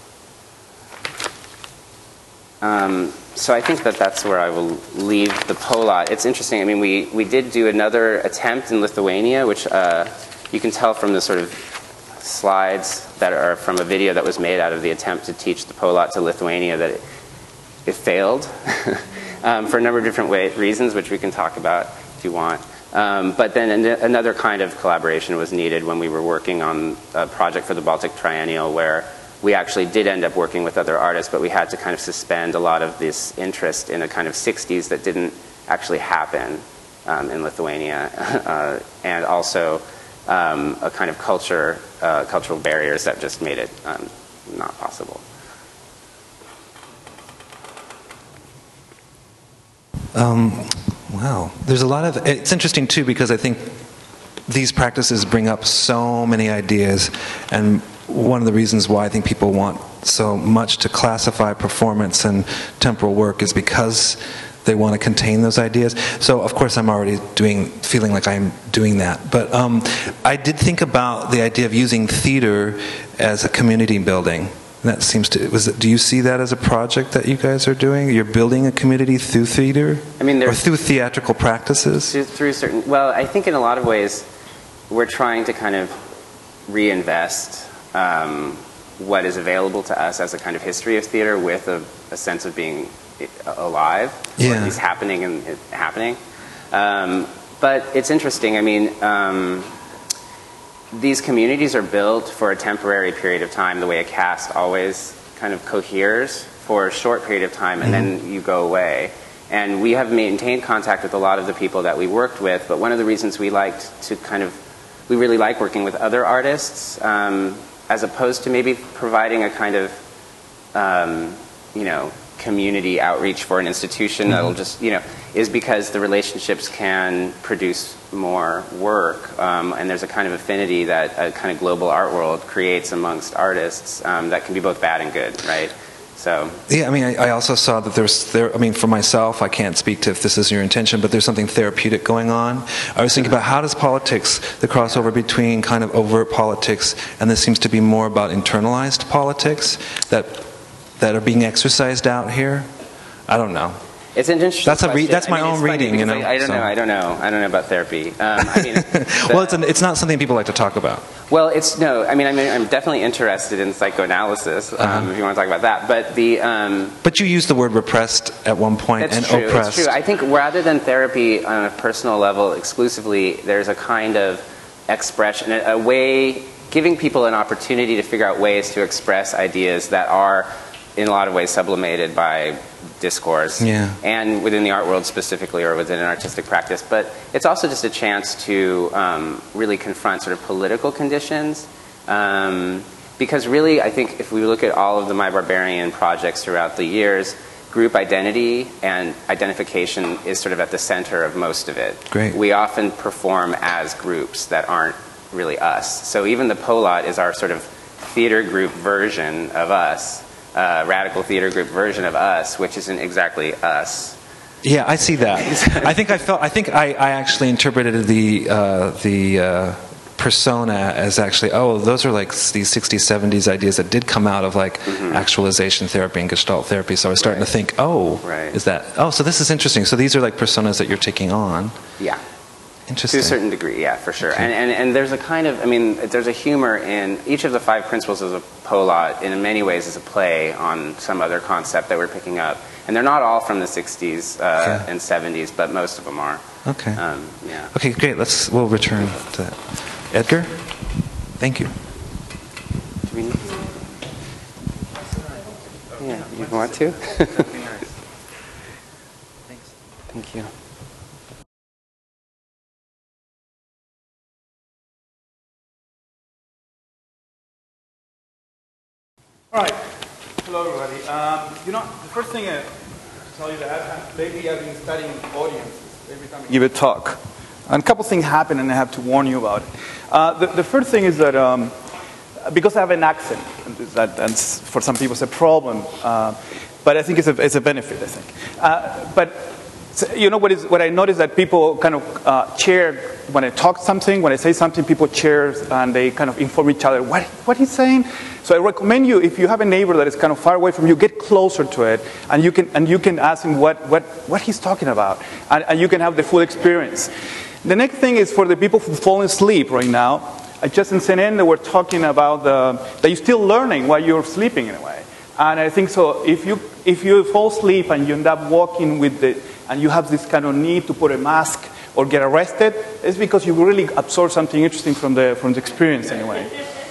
Speaker 4: So I think that that's where I will leave the Polat. It's interesting, I mean, we did do another attempt in Lithuania, which you can tell from the sort of slides that are from a video that was made out of the attempt to teach the Polat to Lithuania that it failed for a number of different reasons, which we can talk about if you want. But then another kind of collaboration was needed when we were working on a project for the Baltic Triennial, where we actually did end up working with other artists, but we had to kind of suspend a lot of this interest in a kind of 60s that didn't actually happen in Lithuania, and also a kind of cultural barriers that just made it not possible.
Speaker 1: Wow. There's a lot of, it's interesting too, because I think these practices bring up so many ideas, and one of the reasons why I think people want so much to classify performance and temporal work is because they want to contain those ideas. So of course I'm already feeling like I'm doing that. But I did think about the idea of using theater as a community building. That seems to, do you see that as a project that you guys are doing? You're building a community through theater?
Speaker 4: I mean,
Speaker 1: or through theatrical practices?
Speaker 4: Through certain, well, I think in a lot of ways we're trying to kind of reinvest what is available to us as a kind of history of theater with a sense of being alive, or at least happening. But it's interesting, I mean, these communities are built for a temporary period of time, the way a cast always kind of coheres for a short period of time, and then you go away. And we have maintained contact with a lot of the people that we worked with, but one of the reasons we liked to we really like working with other artists, as opposed to maybe providing a kind of, community outreach for an institution that'll just, is because the relationships can produce more work, and there's a kind of affinity that a kind of global art world creates amongst artists that can be both bad and good, right? So
Speaker 1: yeah, I mean, I also saw that I mean, for myself, I can't speak to if this is your intention, but there's something therapeutic going on. I was thinking about how does politics, the crossover between kind of overt politics, and this seems to be more about internalized politics that are being exercised out here. I don't know.
Speaker 4: It's an interesting question.
Speaker 1: That's my own reading, you know.
Speaker 4: I don't know about therapy. I mean,
Speaker 1: well, it's not something people like to talk about.
Speaker 4: Well, I'm definitely interested in psychoanalysis, if you want to talk about that. But
Speaker 1: you used the word repressed at one point, and
Speaker 4: true,
Speaker 1: oppressed.
Speaker 4: It's true. I think rather than therapy on a personal level exclusively, there's a kind of expression, a way, giving people an opportunity to figure out ways to express ideas that are in a lot of ways sublimated by discourse, and within the art world specifically, or within an artistic practice. But it's also just a chance to really confront sort of political conditions. Because really, I think if we look at all of the My Barbarian projects throughout the years, group identity and identification is sort of at the center of most of it.
Speaker 1: Great.
Speaker 4: We often perform as groups that aren't really us. So even the Polat is our sort of theater group version of us. Radical theater group version of us, which isn't exactly us.
Speaker 1: Yeah, I see that. I think I actually interpreted the persona as actually, those are like these 60s, 70s ideas that did come out of like actualization therapy and Gestalt therapy. So I was starting to think, is that, so this is interesting. So these are like personas that you're taking on.
Speaker 4: Yeah.
Speaker 1: Interesting.
Speaker 4: To a certain degree, yeah, for sure.
Speaker 1: Okay.
Speaker 4: And there's a kind of, I mean, there's a humor in each of the 5 principles of the Polat, in many ways, is a play on some other concept that we're picking up. And they're not all from the 60s and 70s, but most of them are.
Speaker 1: Okay.
Speaker 4: Yeah.
Speaker 1: Okay, great. We'll return to that. Edgar? Thank you.
Speaker 4: Do we need Yeah, you want to? Thank you.
Speaker 6: All right. Hello, everybody. The first thing to tell you that lately I've been studying audiences every time I give a talk. And a couple things happen, and I have to warn you about it. The first thing is that because I have an accent, and for some people it's a problem, but I think it's a benefit, I think. But you know what I notice that people kind of cheer when I talk something, when I say something, people cheer and they kind of inform each other what he's saying. So I recommend you, if you have a neighbor that is kind of far away from you, get closer to it, and you can ask him what he's talking about, and you can have the full experience. The next thing is for the people who fall asleep right now. Just in CNN, they were talking about that you're still learning while you're sleeping in a way. And I think so. If you fall asleep and you end up walking and you have this kind of need to put a mask or get arrested, it's because you really absorb something interesting from the experience anyway.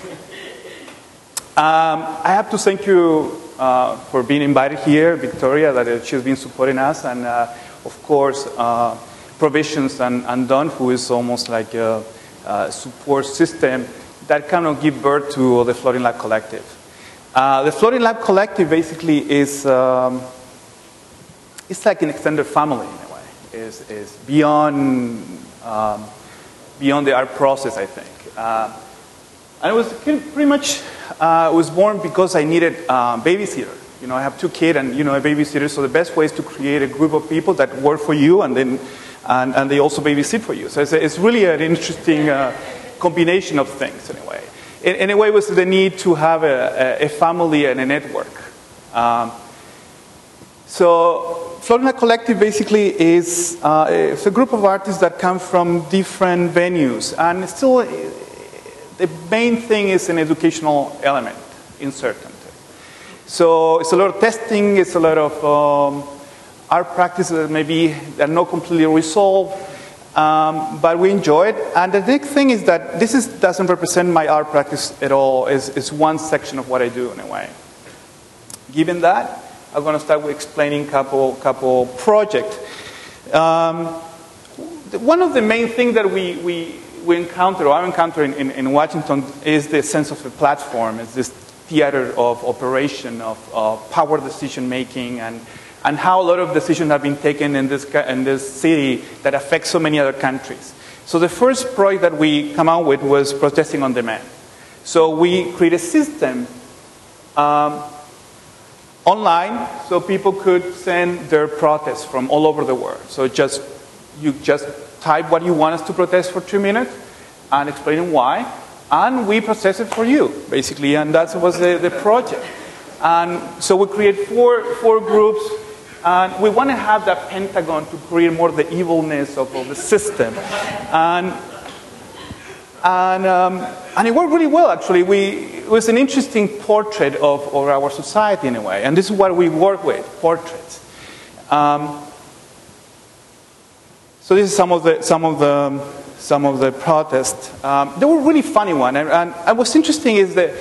Speaker 6: I have to thank you for being invited here, Victoria, that she's been supporting us, and of course Provisions and Don, who is almost like a support system that kind of give birth to the Floating Lab Collective. The Floating Lab Collective basically is it's like an extended family in a way. Is beyond the art process, I think. And it was pretty much was born because I needed a babysitter. You know, I have 2 kids and a babysitter. So the best way is to create a group of people that work for you and then and they also babysit for you. So it's really an interesting combination of things in a way. In a way, it was the need to have a family and a network. So Floating Lab Collective basically is it's a group of artists that come from different venues, and still the main thing is an educational element in certainty. So it's a lot of testing, it's a lot of art practices that maybe are not completely resolved, but we enjoy it. And the big thing is that this doesn't represent my art practice at all. It's one section of what I do in a way. Given that, I'm going to start with explaining couple projects. One of the main things that we encounter, or I encounter in Washington, is the sense of a platform. It's this theater of operation, of power decision making, and how a lot of decisions have been taken in this city that affect so many other countries. So the first project that we come out with was protesting on demand. So we create a system online, so people could send their protests from all over the world. So you just type what you want us to protest for 2 minutes and explain why, and we process it for you, basically, and that was the project. And so we create four groups, and we want to have that pentagon to create more the evilness of the system. And it worked really well, actually. It was an interesting portrait of our society in a way, and this is what we work with, portraits. So this is some of the protests. They were really funny one, and what's interesting is that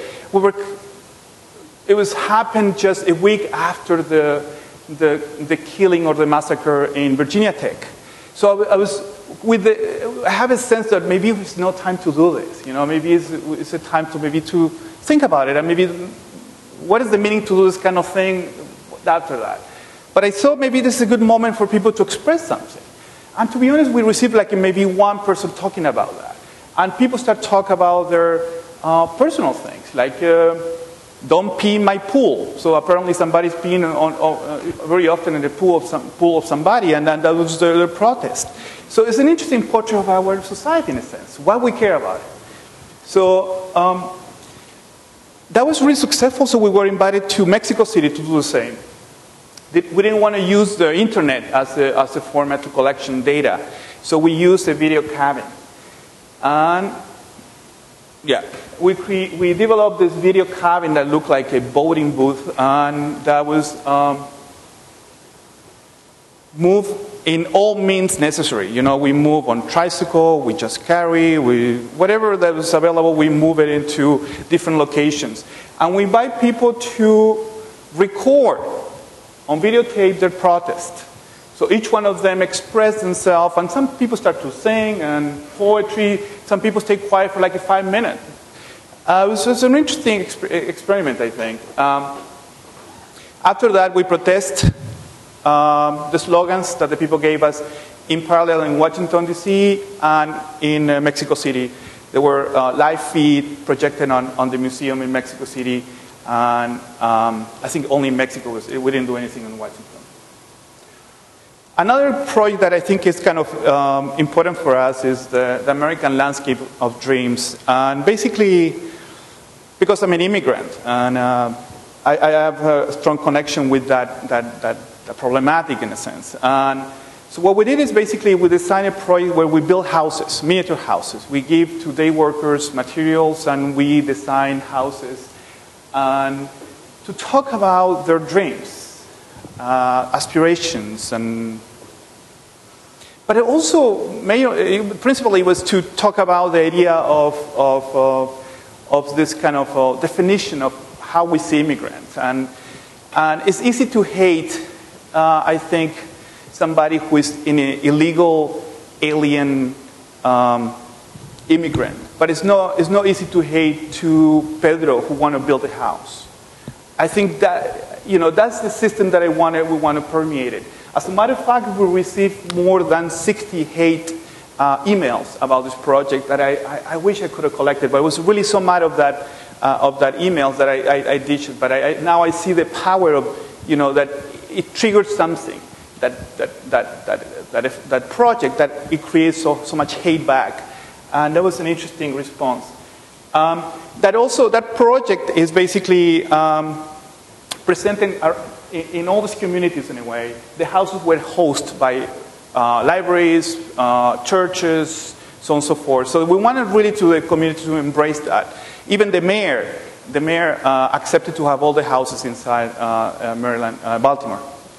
Speaker 6: it was happened just a week after the killing or the massacre in Virginia Tech. So I have a sense that maybe it's not time to do this. You know, maybe it's a time to think about it, and maybe what is the meaning to do this kind of thing after that. But I thought maybe this is a good moment for people to express something. And to be honest, we received like maybe one person talking about that, and people start talking about their personal things, like don't pee in my pool. So apparently somebody's peeing very often in the pool of somebody, and then that was their protest. So it's an interesting portrait of our society in a sense, what we care about. So that was really successful, so we were invited to Mexico City to do the same. We didn't want to use the internet as a format to collection data. So we used a video cabin. And yeah, we developed this video cabin that looked like a voting booth, and that was moved in all means necessary. You know, we move on tricycle, we just carry, whatever that was available, we move it into different locations. And we invite people to record on videotape their protest. So each one of them express themselves, and some people start to sing and poetry. Some people stay quiet for like 5 minutes. It was an interesting experiment, I think. After that, we protest the slogans that the people gave us in parallel in Washington, D.C. and in Mexico City. There were live feed projected on the museum in Mexico City, and I think only in Mexico, we didn't do anything in Washington. Another project that I think is kind of important for us is the American Landscape of Dreams. And basically, because I'm an immigrant, and I have a strong connection with that problematic in a sense. And so what we did is basically we designed a project where we build houses, miniature houses. We give to day workers materials, and we design houses and to talk about their dreams, aspirations, but it also, principally, was to talk about the idea of this kind of definition of how we see immigrants. And it's easy to hate, I think, somebody who is an illegal alien immigrant. But it's not easy to hate to Pedro who want to build a house. I think that, that's the system that we want to permeate it. As a matter of fact, we received more than 60 hate emails about this project that I wish I could have collected, but I was really so mad of that emails that I ditched it. But now I see the power of, that it triggered something, that project, that it creates so much hate back. And that was an interesting response. That project is basically presenting in all these communities in a way. The houses were hosted by libraries, churches, so on and so forth. So we wanted really to the community to embrace that. Even the mayor accepted to have all the houses inside Baltimore.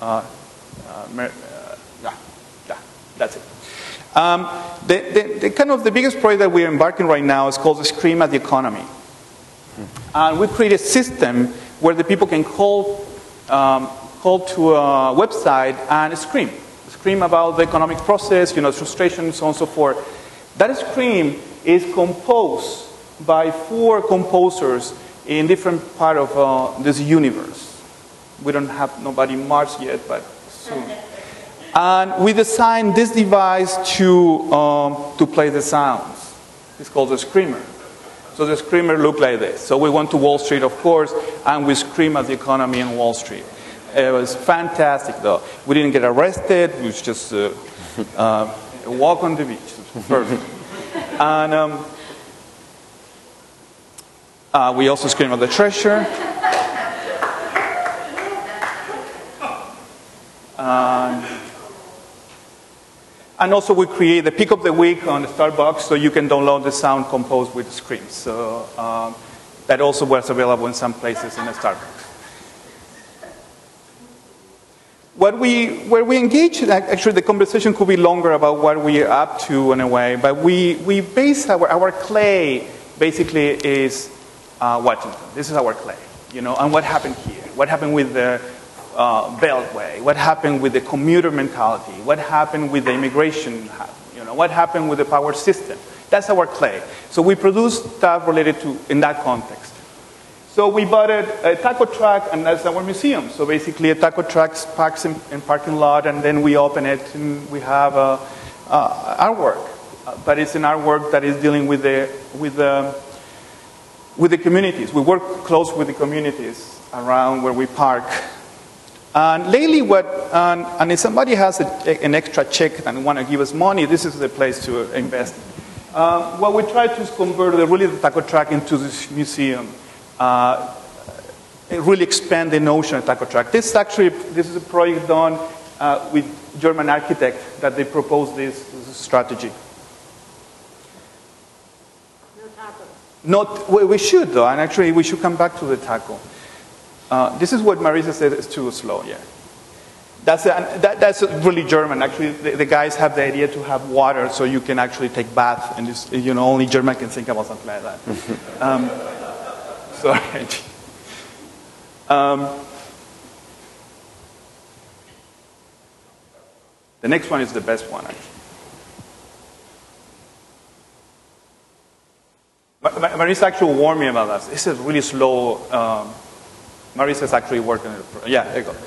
Speaker 6: That's it. The biggest project that we're embarking right now is called the Scream at the Economy. And we create a system where the people can call to a website and scream about the economic process, frustration, so on and so forth. That scream is composed by 4 composers in different part of this universe. We don't have nobody in Mars yet, but soon. And we designed this device to play the sounds. It's called the Screamer. So the Screamer looked like this. So we went to Wall Street, of course, and we scream at the economy in Wall Street. It was fantastic, though. We didn't get arrested. It was just a walk on the beach. It was perfect. And we also scream at the treasure. And also we create the pick of the week on the Starbucks, so you can download the sound composed with the screams. So that also was available in some places in the Starbucks. Where we engage, actually the conversation could be longer about what we are up to in a way, but we base our clay basically is Washington. This is our clay, and what happened here? What happened with the Beltway? What happened with the commuter mentality? What happened with the immigration? What happened with the power system? That's our clay. So we produce stuff related to in that context. So we bought a taco truck, and that's our museum. So basically, a taco truck parks in parking lot, and then we open it, and we have artwork. But it's an artwork that is dealing with the communities. We work close with the communities around where we park. And lately, and if somebody has an extra check and want to give us money, this is the place to invest. What we try to is convert the taco truck into this museum. really expand the notion of taco truck. This is a project done with German architect that they proposed this strategy.
Speaker 3: No tacos.
Speaker 6: We should though, and actually we should come back to the taco. This is what Marisa said is too slow. Yeah, that's really German. Actually, the guys have the idea to have water so you can actually take bath, and this, only German can think about something like that. Sorry. The next one is the best one, actually. Marisa actually warned me about that. This is really slow. Marisa's actually working on it. Yeah, there you go.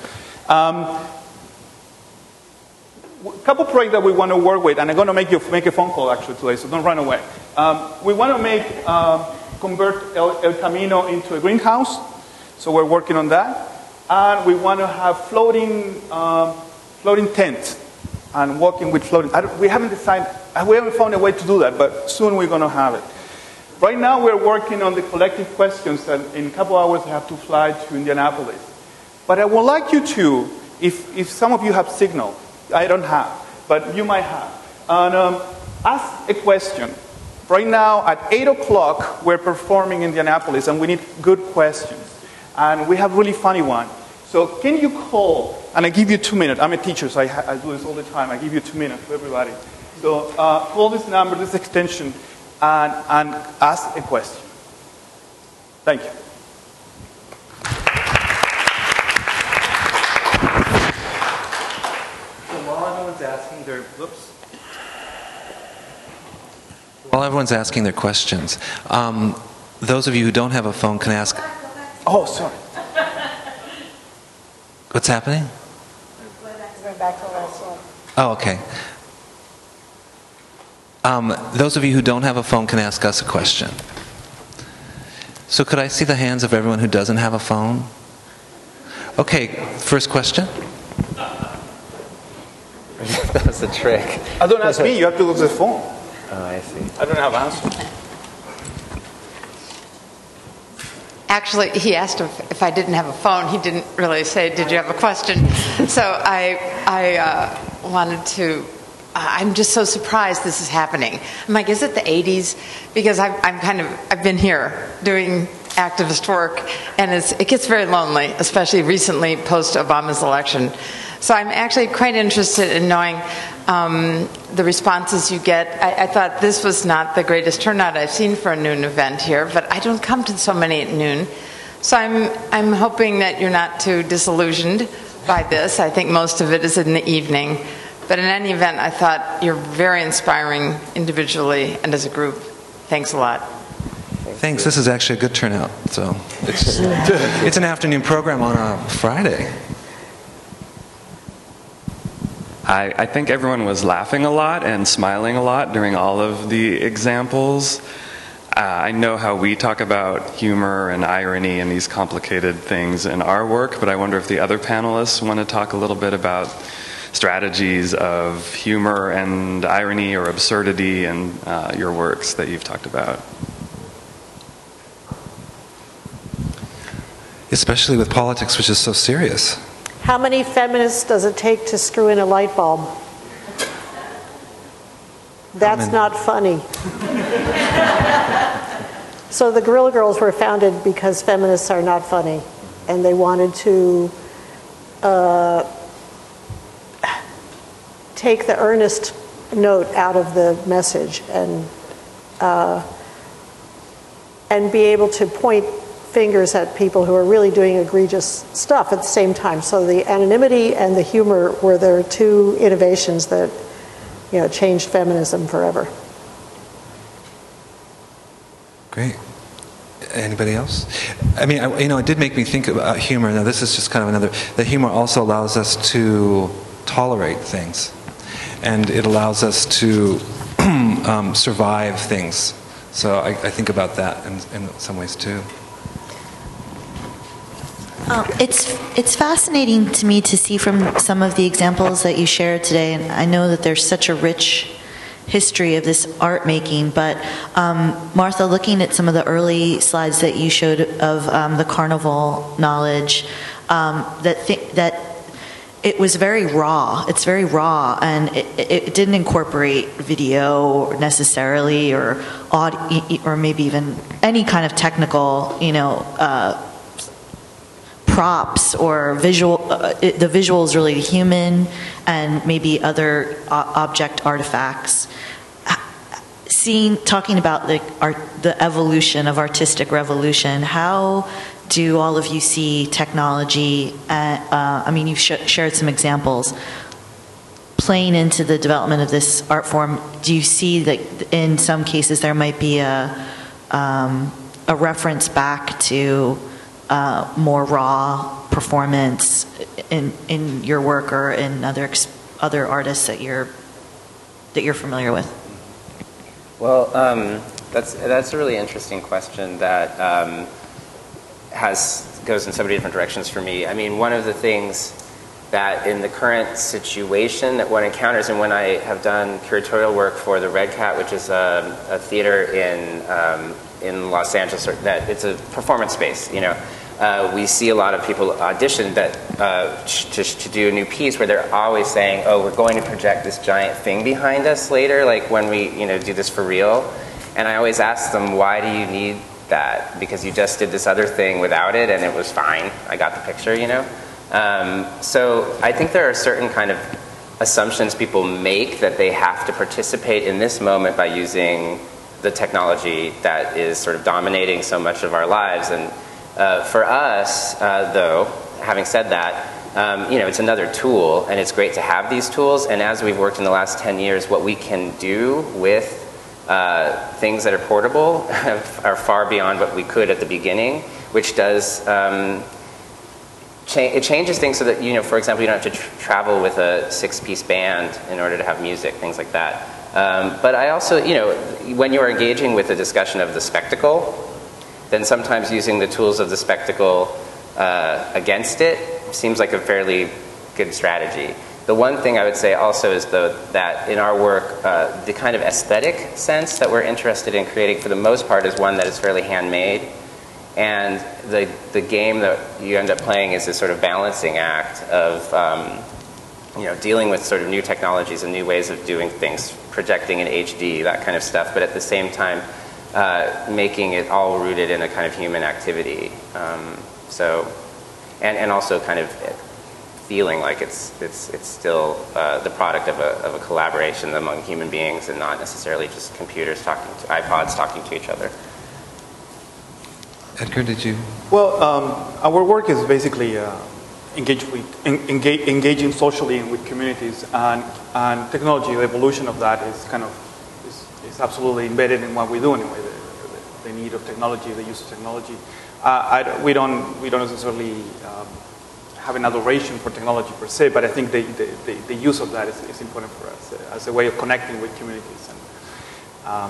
Speaker 6: A couple projects that we want to work with, and I'm going to make a phone call actually today, so don't run away. We want to convert El Camino into a greenhouse, so we're working on that. And we want to have floating tents and walking with floating. We haven't found a way to do that, but soon we're going to have it. Right now we're working on the collective questions, and in a couple hours I have to fly to Indianapolis. But I would like you to, if some of you have signal, I don't have, but you might have, and ask a question. Right now at 8 o'clock we're performing in Indianapolis, and we need good questions. And we have really funny one. So can you call, and I give you 2 minutes. I'm a teacher, so I do this all the time. I give you 2 minutes for everybody. So call this number, this extension, and ask a question. Thank you.
Speaker 1: So while everyone's asking their questions, those of you who don't have a phone can ask.
Speaker 6: Oh, sorry.
Speaker 1: What's happening?
Speaker 3: Going back to the last one.
Speaker 1: Oh, okay. Those of you who don't have a phone can ask us a question. So could I see the hands of everyone who doesn't have a phone? Okay, first question.
Speaker 7: That was a trick.
Speaker 6: Don't ask me, you have to look at the phone.
Speaker 7: Oh, I see.
Speaker 6: I don't have answers.
Speaker 8: Actually, he asked if I didn't have a phone. He didn't really say, "Did you have a question?" So I wanted to. I'm just so surprised this is happening. I'm like, is it the 80s? Because I've been here doing activist work, and it gets very lonely, especially recently post Obama's election. So I'm actually quite interested in knowing the responses you get. I thought this was not the greatest turnout I've seen for a noon event here, but I don't come to so many at noon. So I'm hoping that you're not too disillusioned by this. I think most of it is in the evening. But in any event, I thought you're very inspiring individually and as a group. Thanks a lot.
Speaker 1: Thanks. This is actually a good turnout. So it's an afternoon program on a Friday.
Speaker 9: I think everyone was laughing a lot and smiling a lot during all of the examples. I know how we talk about humor and irony and these complicated things in our work, but I wonder if the other panelists want to talk a little bit about strategies of humor and irony or absurdity in your works that you've talked about. Especially with politics, which is so serious.
Speaker 3: How many feminists does it take to screw in a light bulb? That's not funny. So the Guerrilla Girls were founded because feminists are not funny, and they wanted to take the earnest note out of the message and be able to point fingers at people who are really doing egregious stuff at the same time. So the anonymity and the humor were their two innovations that, changed feminism forever.
Speaker 1: Great. Anybody else? I mean, it did make me think about humor. Now, this is just kind of another. That humor also allows us to tolerate things, and it allows us to survive things. So I think about that in some ways too.
Speaker 2: It's fascinating to me to see from some of the examples that you shared today, and I know that there's such a rich history of this art making, but Martha, looking at some of the early slides that you showed of the carnival knowledge, that it was very raw. It's very raw, and it didn't incorporate video necessarily, or audio, or maybe even any kind of technical, props or visual. The visual is really human, and maybe other object artifacts. Talking about the evolution of artistic revolution, how do all of you see technology? You've shared some examples playing into the development of this art form. Do you see that in some cases there might be a reference back to more raw performance in your work or in other artists that you're familiar with?
Speaker 4: Well, that's a really interesting question that goes in so many different directions for me. I mean, one of the things that in the current situation that one encounters, and when I have done curatorial work for the Red Cat, which is a theater in Los Angeles, that it's a performance space, we see a lot of people audition that to do a new piece where they're always saying, "Oh, we're going to project this giant thing behind us later, like when we do this for real." And I always ask them, "Why do you need that? Because you just did this other thing without it, and it was fine. I got the picture, So I think there are certain kind of assumptions people make that they have to participate in this moment by using the technology that is sort of dominating so much of our lives. And for us, though, having said that, it's another tool, and it's great to have these tools. And as we've worked in the last 10 years, what we can do with things that are portable are far beyond what we could at the beginning, which does it changes things so that, for example, you don't have to travel with a 6-piece band in order to have music, things like that. But I also, when you're engaging with the discussion of the spectacle, then sometimes using the tools of the spectacle against it seems like a fairly good strategy. The one thing I would say also is that in our work, the kind of aesthetic sense that we're interested in creating for the most part is one that is fairly handmade. And the game that you end up playing is this sort of balancing act of dealing with sort of new technologies and new ways of doing things, projecting in HD, that kind of stuff, but at the same time making it all rooted in a kind of human activity. And also kind of feeling like it's still the product of a collaboration among human beings and not necessarily just computers iPods talking to each other.
Speaker 1: Edgar, did you?
Speaker 6: Well, our work is basically engaging socially and with communities, and technology, the evolution of that is is absolutely embedded in what we do anyway. The need of technology, the use of technology. We don't necessarily have an adoration for technology per se, but I think the use of that is important for us as a way of connecting with communities. And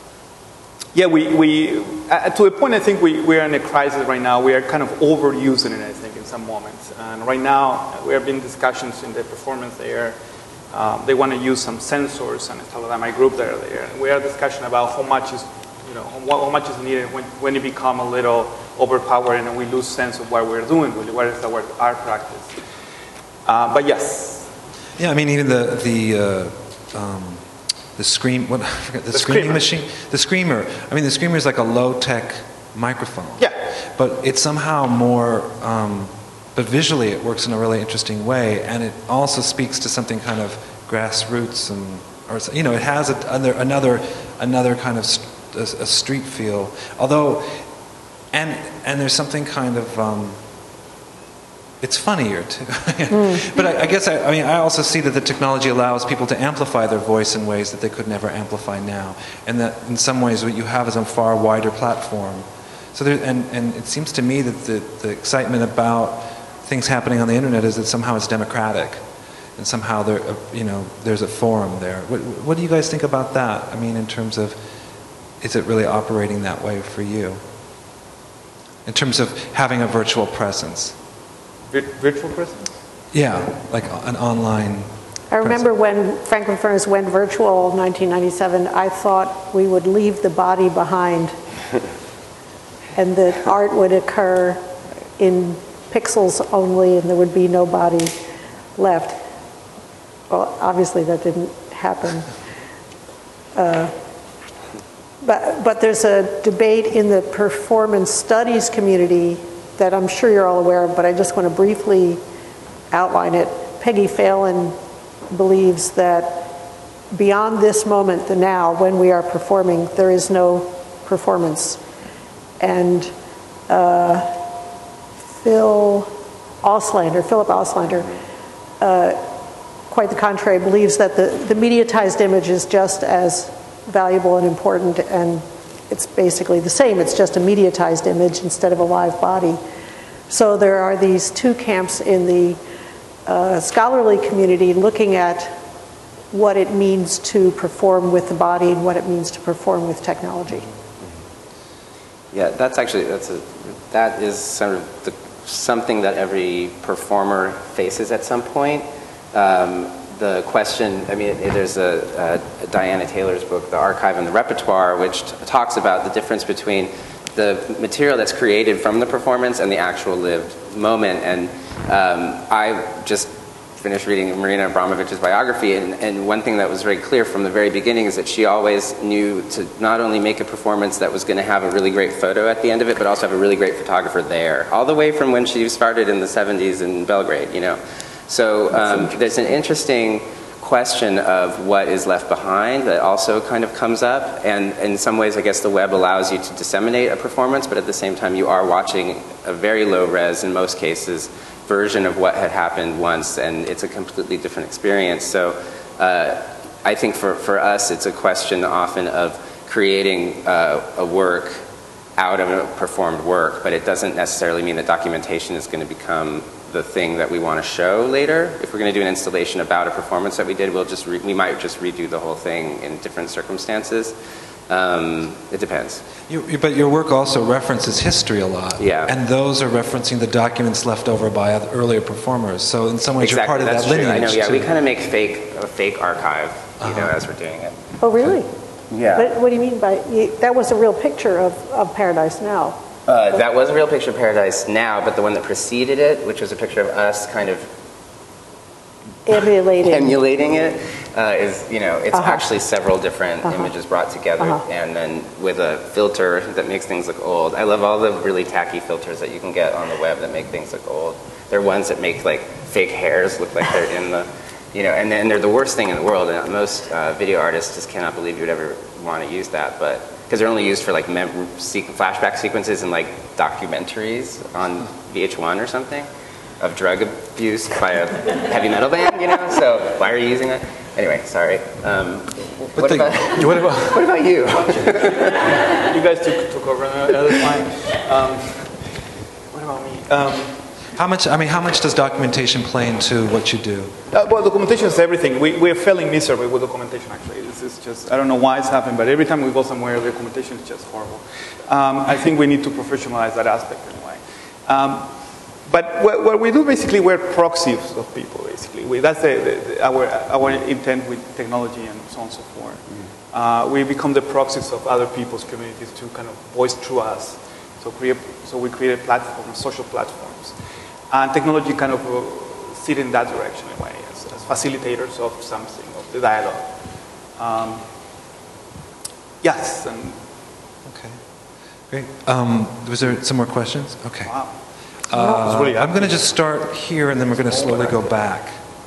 Speaker 6: we to a point, I think we are in a crisis right now. We are kind of overusing it, I think, in some moments. And right now, we have been discussions in the performance there. They want to use some sensors, and I tell them my group there. And we had a discussion about how much is, how much is needed when it become a little overpowering and we lose sense of what we're doing, really, what is our art practice. But yes.
Speaker 1: Yeah, I mean, even the scream, what, I forget, the screaming machine, the screamer. I mean, the screamer is like a low-tech microphone.
Speaker 6: Yeah.
Speaker 1: But it's somehow more, but visually it works in a really interesting way, and it also speaks to something kind of grassroots, it has another kind of a street feel. Although, and there's something kind of, it's funnier too. But I guess I also see that the technology allows people to amplify their voice in ways that they could never amplify now, and that in some ways what you have is a far wider platform. So and it seems to me that the excitement about things happening on the internet is that somehow it's democratic, and somehow there's a forum there. What do you guys think about that? I mean, in terms of, is it really operating that way for you? In terms of having a virtual presence.
Speaker 6: Virtual presence?
Speaker 1: Yeah, like an online.
Speaker 3: I remember when Franklin Furnace went virtual in 1997, I thought we would leave the body behind and that art would occur in pixels only and there would be no body left. Well, obviously that didn't happen. But there's a debate in the performance studies community that I'm sure you're all aware of, but I just want to briefly outline it. Peggy Phelan believes that beyond this moment, the now, when we are performing, there is no performance. And Philip Auslander, quite the contrary, believes that the mediatized image is just as valuable and important, and it's basically the same. It's just a mediatized image instead of a live body. So there are these two camps in the scholarly community looking at what it means to perform with the body and what it means to perform with technology.
Speaker 4: Yeah, that is sort of something that every performer faces at some point. The question, I mean, there's a Diana Taylor's book, The Archive and the Repertoire, which talks about the difference between the material that's created from the performance and the actual lived moment. And I just finished reading Marina Abramovich's biography, and one thing that was very clear from the very beginning is that she always knew to not only make a performance that was going to have a really great photo at the end of it, but also have a really great photographer there, all the way from when she started in the 70s in Belgrade, you know. So there's an interesting question of what is left behind that also kind of comes up, and in some ways I guess the web allows you to disseminate a performance, but at the same time you are watching a very low res, in most cases, version of what had happened once, and it's a completely different experience. So I think for us it's a question often of creating a work out of a performed work, but it doesn't necessarily mean that documentation is going to become the thing that we want to show later. If we're going to do an installation about a performance that we did, we might just redo the whole thing in different circumstances. It depends.
Speaker 1: But your work also references history a lot.
Speaker 4: Yeah.
Speaker 1: And those are referencing the documents left over by earlier performers. So in some ways you're part of that lineage.
Speaker 4: I know, yeah.
Speaker 1: Too.
Speaker 4: We kind of make a fake archive, you know, as we're doing it.
Speaker 3: Oh, really?
Speaker 4: Yeah.
Speaker 3: What do you mean by, that was a real picture of Paradise Now?
Speaker 4: That was a real picture of Paradise Now, but the one that preceded it, which was a picture of us kind of emulating it, is, you know, it's actually several different images brought together, and then with a filter that makes things look old. I love all the really tacky filters that you can get on the web that make things look old. There are ones that make like fake hairs look like they're in the, you know, and then they're the worst thing in the world, and most video artists just cannot believe you would ever want to use that, but because they're only used for like flashback sequences and like documentaries on VH1 or something of drug abuse by a heavy metal band, you know. So why are you using that? Anyway, sorry. What about you?
Speaker 6: You guys took over another time. What about me?
Speaker 1: How much does documentation play into what you do?
Speaker 6: Well, documentation is everything. We're failing miserably with documentation, actually. This is just, I don't know why it's happened, but every time we go somewhere, the documentation is just horrible. I think we need to professionalize that aspect anyway. But what we do, basically, we're proxies of people, basically. That's our intent with technology and so on and so forth. We become the proxies of other people's communities to kind of voice through us. So we create a platform, social platforms. And technology kind of sit in that direction in a way, as facilitators of something, of the dialogue. Yes. And
Speaker 1: okay. Great. Was there some more questions? Okay.
Speaker 6: Wow.
Speaker 1: I'm going to just start here, and then we're going to slowly go back.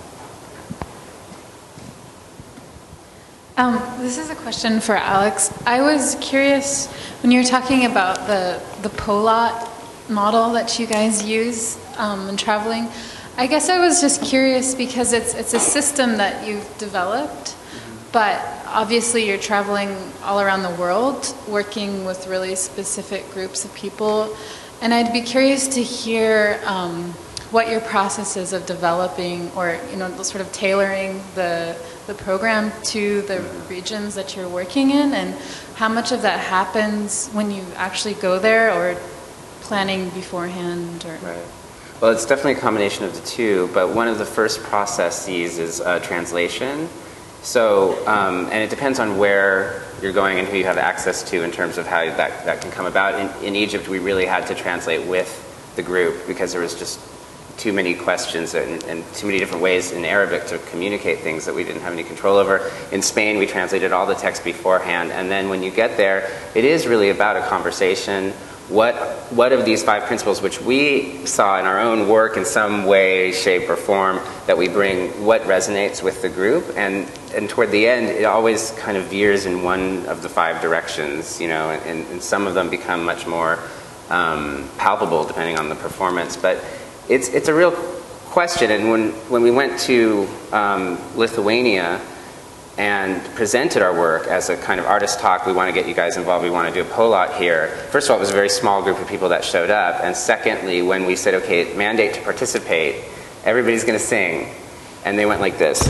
Speaker 10: This is a question for Alex. I was curious, when you were talking about the POLOT model that you guys use in traveling, I guess I was just curious because it's a system that you've developed, but obviously you're traveling all around the world, working with really specific groups of people, and I'd be curious to hear what your process is of developing or, you know, sort of tailoring the program to the regions that you're working in, and how much of that happens when you actually go there or planning beforehand. Or
Speaker 4: right. Well, it's definitely a combination of the two, but one of the first processes is translation. So, and it depends on where you're going and who you have access to in terms of how that can come about. In Egypt, we really had to translate with the group because there was just too many questions and too many different ways in Arabic to communicate things that we didn't have any control over. In Spain, we translated all the text beforehand, and then when you get there, it is really about a conversation. What of these 5 principles, which we saw in our own work in some way, shape, or form, that we bring, what resonates with the group, and toward the end, it always kind of veers in one of the 5 directions, you know, and some of them become much more palpable depending on the performance. But it's a real question, and when we went to Lithuania and presented our work as a kind of artist talk, we want to get you guys involved, we want to do a Polot here. First of all, it was a very small group of people that showed up, and secondly, when we said, okay, mandate to participate, everybody's going to sing, and they went like this.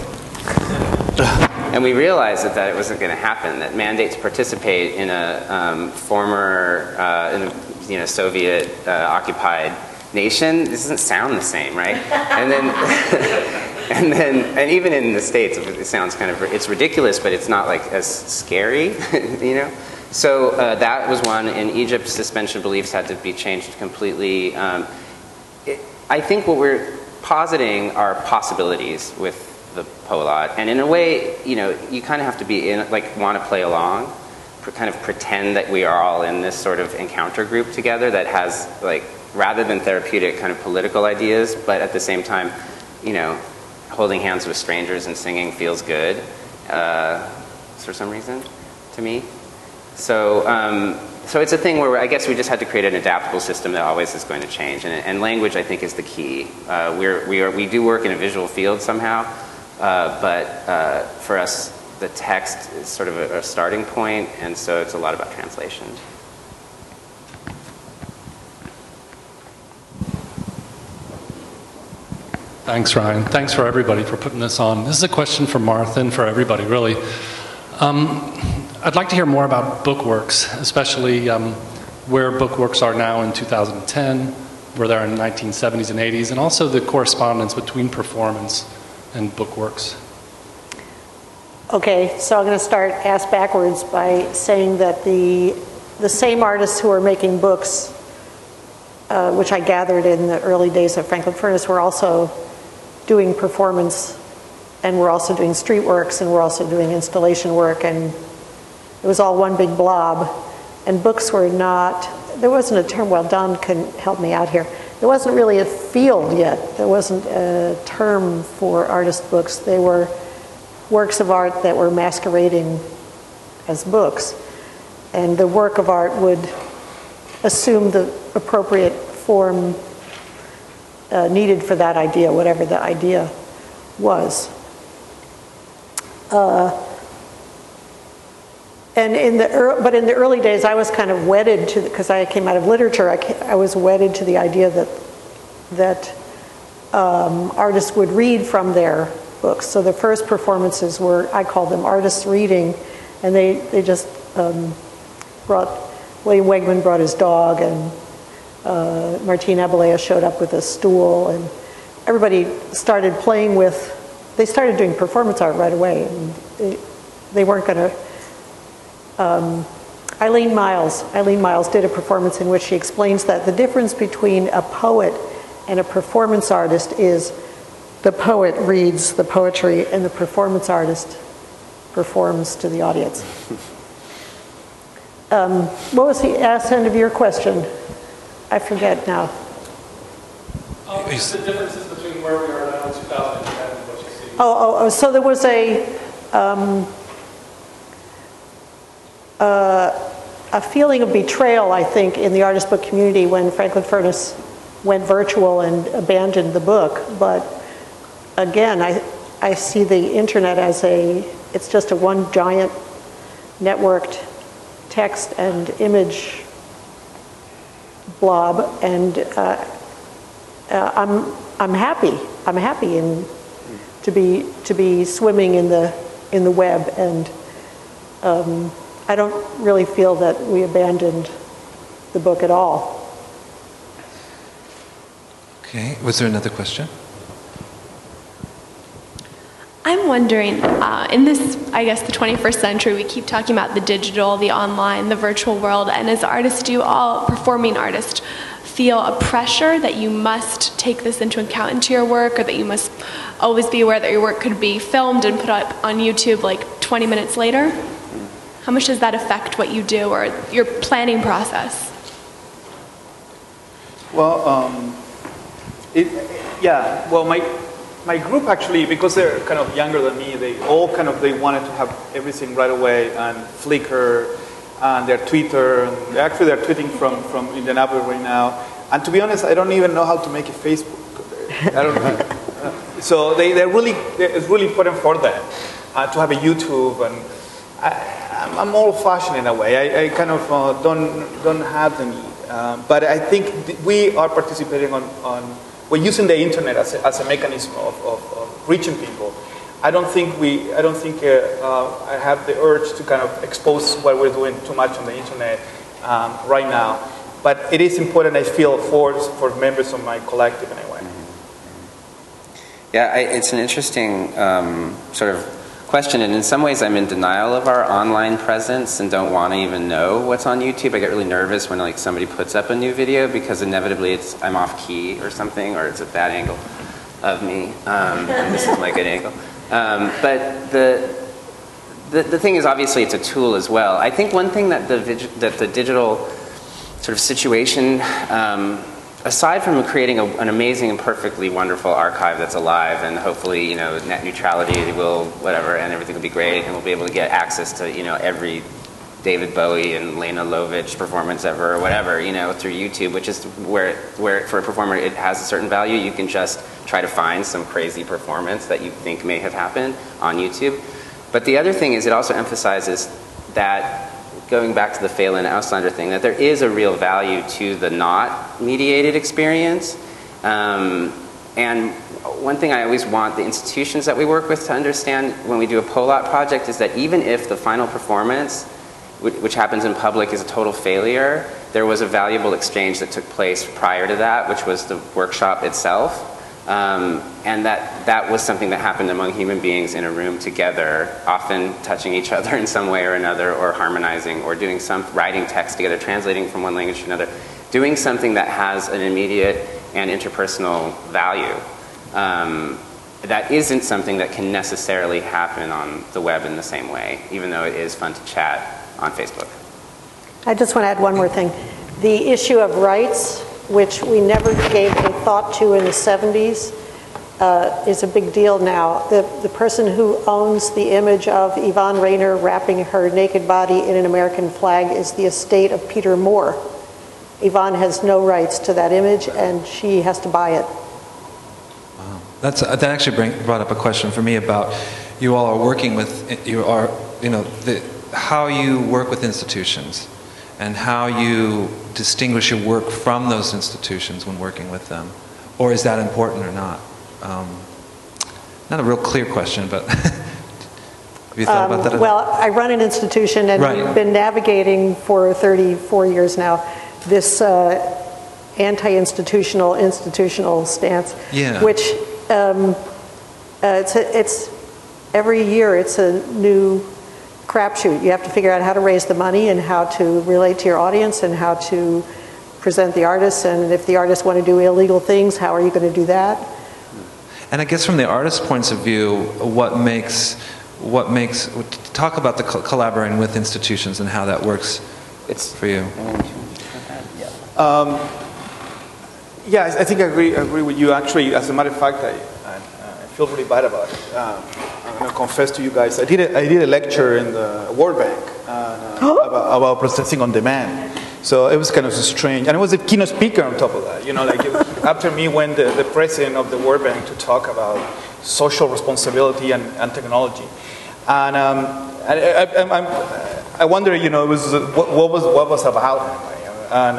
Speaker 4: And we realized that it wasn't going to happen, that mandate to participate in a former Soviet occupied nation, this doesn't sound the same, right? And then and even in the States, it sounds kind of, it's ridiculous, but it's not like as scary, you know? So that was one. In Egypt, suspension of beliefs had to be changed completely. I think what we're positing are possibilities with the Polot, and in a way, you know, you kind of have to be in, like, want to play along, kind of pretend that we are all in this sort of encounter group together that has, like, rather than therapeutic kind of political ideas, but at the same time, you know, holding hands with strangers and singing feels good for some reason to me. So, so it's a thing where I guess we just had to create an adaptable system that always is going to change, and language, I think, is the key. We do work in a visual field somehow, but for us, the text is sort of a starting point, and so it's a lot about translation.
Speaker 11: Thanks, Ryan. Thanks for everybody for putting this on. This is a question for Martha and for everybody, really. I'd like to hear more about bookworks, especially where bookworks are now in 2010, where they are in the 1970s and 80s, and also the correspondence between performance and bookworks.
Speaker 3: Okay, so I'm going to start ass backwards by saying that the same artists who are making books, which I gathered in the early days of Franklin Furnace, were also doing performance, and we're also doing street works, and we're also doing installation work, and it was all one big blob. And books were not, there wasn't a term, well, Don can help me out here. There wasn't really a field yet. There wasn't a term for artist books. They were works of art that were masquerading as books. And the work of art would assume the appropriate form needed for that idea, whatever the idea was. And in the early days, I was kind of wedded to, because I came out of literature, I was wedded to the idea that artists would read from their books. So the first performances were, I called them artists reading, and they just William Wegman brought his dog, and Martine Abelea showed up with a stool, and everybody started playing with, they started doing performance art right away. And they weren't going to, Eileen Miles did a performance in which she explains that the difference between a poet and a performance artist is the poet reads the poetry and the performance artist performs to the audience. What was the end of your question? I forget now.
Speaker 11: It's the differences between where we are now in 2010 and what you see.
Speaker 3: So there was a feeling of betrayal, I think, in the artist book community when Franklin Furnace went virtual and abandoned the book. But again, I see the internet as it's just a one giant networked text and image blob, and I'm happy. I'm happy to be swimming in the web, and I don't really feel that we abandoned the book at all.
Speaker 1: Okay, was there another question?
Speaker 12: I'm wondering, in this, I guess, the 21st century, we keep talking about the digital, the online, the virtual world, and as artists, do all performing artists feel a pressure that you must take this into account into your work, or that you must always be aware that your work could be filmed and put up on YouTube like 20 minutes later? How much does that affect what you do or your planning process?
Speaker 6: Well, well, my group actually, because they're kind of younger than me, they wanted to have everything right away, and Flickr, and their Twitter, and actually they're tweeting from Indianapolis right now. And to be honest, I don't even know how to make a Facebook. I don't know. So it's really important for them to have a YouTube, and I'm old-fashioned in a way. I kind of don't have the need, but I think we are participating we're using the internet as a mechanism of reaching people. I don't think I have the urge to kind of expose what we're doing too much on the internet right now. But it is important, I feel, for members of my collective anyway.
Speaker 4: Yeah, it's an interesting sort of question, and in some ways I'm in denial of our online presence and don't want to even know what's on YouTube. I get really nervous when like somebody puts up a new video because inevitably I'm off key or something, or it's a bad angle of me, and this is my good angle. But the thing is, obviously it's a tool as well. I think one thing that the digital sort of situation, aside from creating an amazing and perfectly wonderful archive that's alive, and hopefully, you know, net neutrality will whatever, and everything will be great, and we'll be able to get access to, you know, every David Bowie and Lena Lovitch performance ever, or whatever, you know, through YouTube, which is where for a performer it has a certain value. You can just try to find some crazy performance that you think may have happened on YouTube. But the other thing is, it also emphasizes that, going back to the Phelan Auslander thing, that there is a real value to the not mediated experience. And one thing I always want the institutions that we work with to understand when we do a POLOT project is that even if the final performance, which happens in public, is a total failure, there was a valuable exchange that took place prior to that, which was the workshop itself. And that was something that happened among human beings in a room together, often touching each other in some way or another, or harmonizing, or doing some writing text together, translating from one language to another, doing something that has an immediate and interpersonal value. That isn't something that can necessarily happen on the web in the same way, even though it is fun to chat on Facebook.
Speaker 3: I just want to add one more thing. The issue of rights, which we never gave a thought to in the 70s, is a big deal now. The person who owns the image of Yvonne Rainer wrapping her naked body in an American flag is the estate of Peter Moore. Yvonne has no rights to that image, and she has to buy it.
Speaker 1: Wow. That actually brought up a question for me about you all are working with, how you work with institutions and how you distinguish your work from those institutions when working with them. Or is that important or not? Not a real clear question, but have you thought about that?
Speaker 3: Well, I run an institution, and we've been navigating for 34 years now this anti-institutional, institutional stance, which it's every year it's a new crapshoot. You have to figure out how to raise the money and how to relate to your audience and how to present the artists, and if the artists want to do illegal things, how are you going to do that?
Speaker 1: And I guess from the artist's points of view, what makes talk about the collaborating with institutions and how that works for you.
Speaker 6: I think I agree with you. Actually, as a matter of fact, I feel really bad about it. I'm going to confess to you guys. I did a lecture in the World Bank about processing on demand. So it was kind of strange, and I was a keynote speaker on top of that. You know, like after me went the president of the World Bank to talk about social responsibility and technology, and I wonder, you know, it was what was about, and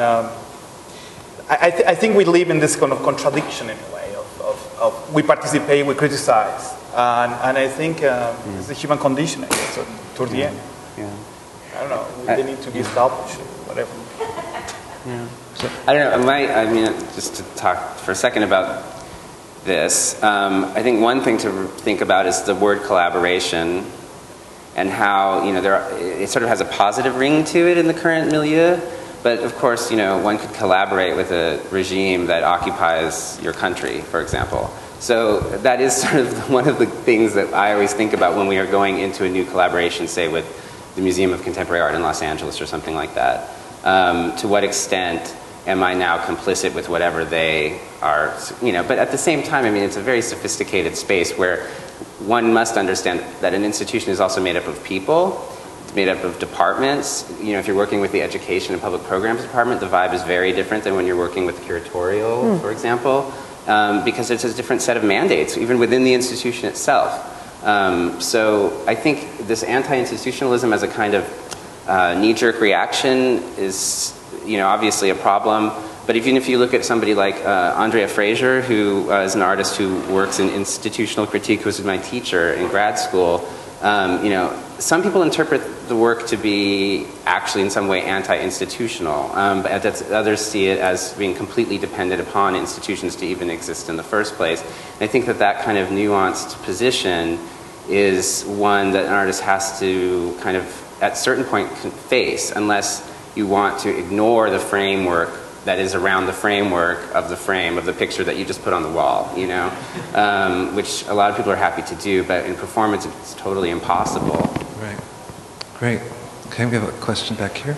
Speaker 6: I think we live in this kind of contradiction in a way of we participate, we criticize, and I think it's the human condition, I guess, toward the end.
Speaker 4: Yeah.
Speaker 6: I don't know. They need to be established, whatever.
Speaker 1: Yeah.
Speaker 4: I don't know. I mean, just to talk for a second about this, I think one thing to think about is the word collaboration and how, it sort of has a positive ring to it in the current milieu. But of course, one could collaborate with a regime that occupies your country, for example. So that is sort of one of the things that I always think about when we are going into a new collaboration, say with the Museum of Contemporary Art in Los Angeles or something like that. To what extent am I now complicit with whatever they are, but at the same time, I mean, it's a very sophisticated space where one must understand that an institution is also made up of people. It's made up of departments. If you're working with the Education and Public Programs Department, the vibe is very different than when you're working with curatorial, for example, because it's a different set of mandates, even within the institution itself. So I think this anti-institutionalism as a kind of knee-jerk reaction is, obviously a problem. But even if you look at somebody like Andrea Fraser, who is an artist who works in institutional critique, who was my teacher in grad school, some people interpret the work to be actually in some way anti-institutional, but others see it as being completely dependent upon institutions to even exist in the first place. And I think that kind of nuanced position is one that an artist has to kind of, at a certain point, face, unless you want to ignore the framework that is around the framework of the frame of the picture that you just put on the wall, which a lot of people are happy to do, but in performance it's totally impossible.
Speaker 1: Right. Great. Okay, we have a question back here.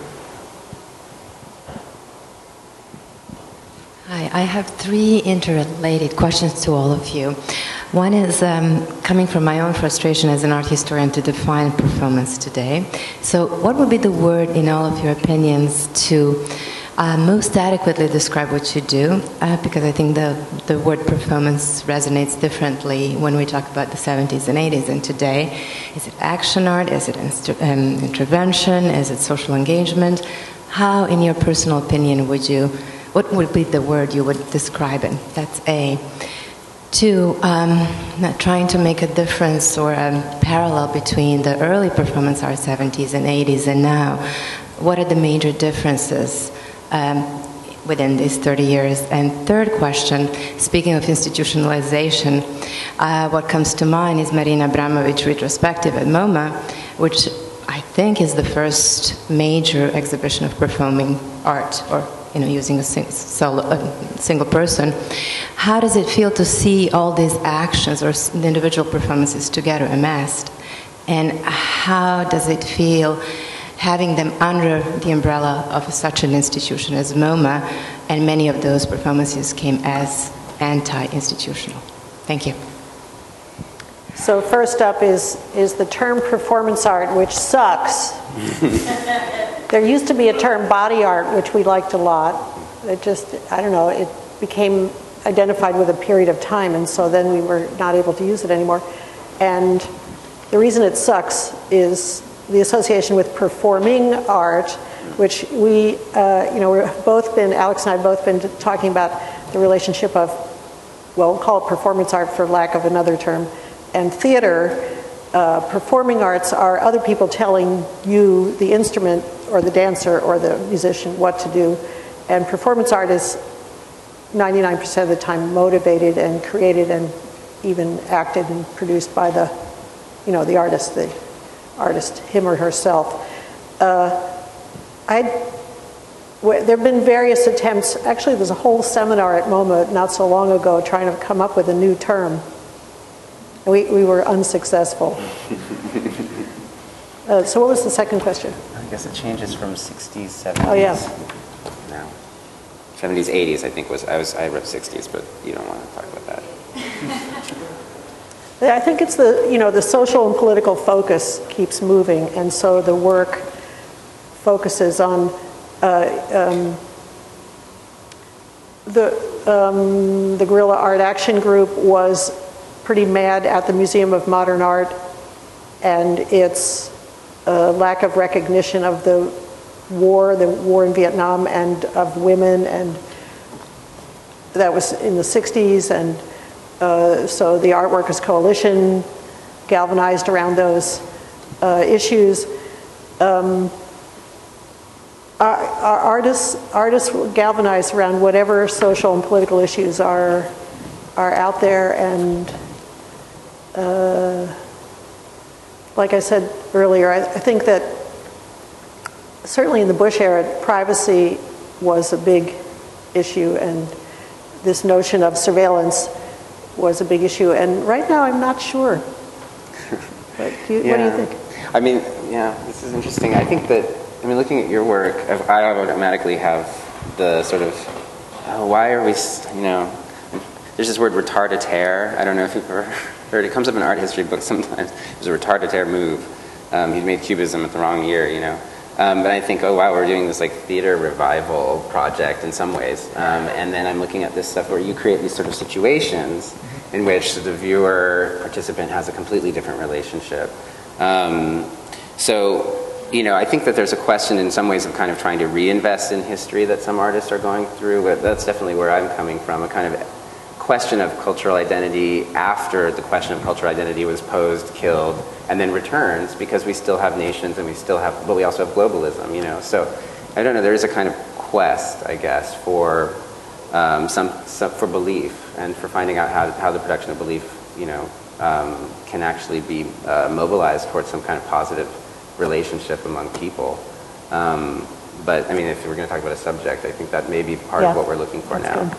Speaker 13: Hi, I have 3 interrelated questions to all of you. One is coming from my own frustration as an art historian to define performance today. So what would be the word, in all of your opinions, to most adequately describe what you do? Because I think the word performance resonates differently when we talk about the 70s and 80s and today. Is it action art? Is it intervention? Is it social engagement? How, in your personal opinion, what would be the word you would describe it? That's A. 2, not trying to make a difference or a parallel between the early performance art 70s and 80s and now. What are the major differences within these 30 years? And third question, speaking of institutionalization, what comes to mind is Marina Abramović retrospective at MoMA, which I think is the first major exhibition of performing art, or using a single person. How does it feel to see all these actions or the individual performances together amassed? And how does it feel having them under the umbrella of such an institution as MoMA, and many of those performances came as anti-institutional? Thank you.
Speaker 3: So first up is the term performance art, which sucks. There used to be a term body art, which we liked a lot. It just, I don't know, it became identified with a period of time, and so then we were not able to use it anymore. And the reason it sucks is the association with performing art, which we've both been, Alex and I have both been talking about the relationship of, well, we'll call it performance art for lack of another term, and theater. Performing arts are other people telling you, the instrument or the dancer or the musician, what to do. And performance art is 99% of the time motivated and created and even acted and produced by the artist, him or herself. There have been various attempts. Actually, there's a whole seminar at MoMA not so long ago trying to come up with a new term. We were unsuccessful. So what was the second question?
Speaker 4: I guess it changes from 60s, 70s.
Speaker 3: Oh, yeah.
Speaker 4: Now. 70s, 80s, I think I wrote 60s, but you don't want to talk about that.
Speaker 3: I think it's the social and political focus keeps moving, and so the work focuses on the Guerrilla Art Action Group was pretty mad at the Museum of Modern Art and its lack of recognition of the war in Vietnam and of women, and that was in the 60s, and so the Art Workers Coalition galvanized around those issues. artists galvanize around whatever social and political issues are out there, and like I said earlier, I think that certainly in the Bush era, privacy was a big issue, and this notion of surveillance was a big issue. And right now, I'm not sure. But what do you think?
Speaker 4: I mean, yeah, this is interesting. I think that, I mean, looking at your work, I automatically have the sort of, why are we, there's this word retardataire. I don't know if you've ever heard it. It comes up in art history books sometimes. It was a retardataire move. He made Cubism at the wrong year, but I think, oh wow, we're doing this like theater revival project in some ways. And then I'm looking at this stuff where you create these sort of situations in which the viewer participant has a completely different relationship. I think that there's a question in some ways of kind of trying to reinvest in history that some artists are going through, but that's definitely where I'm coming from, a kind of question of cultural identity after the question of cultural identity was posed, killed, and then returns, because we still have nations and but we also have globalism, So I don't know, there is a kind of quest, I guess, for for belief and for finding out how the production of belief, can actually be mobilized towards some kind of positive relationship among people. But I mean, if we're going to talk about a subject, I think that may be part of what we're looking for now.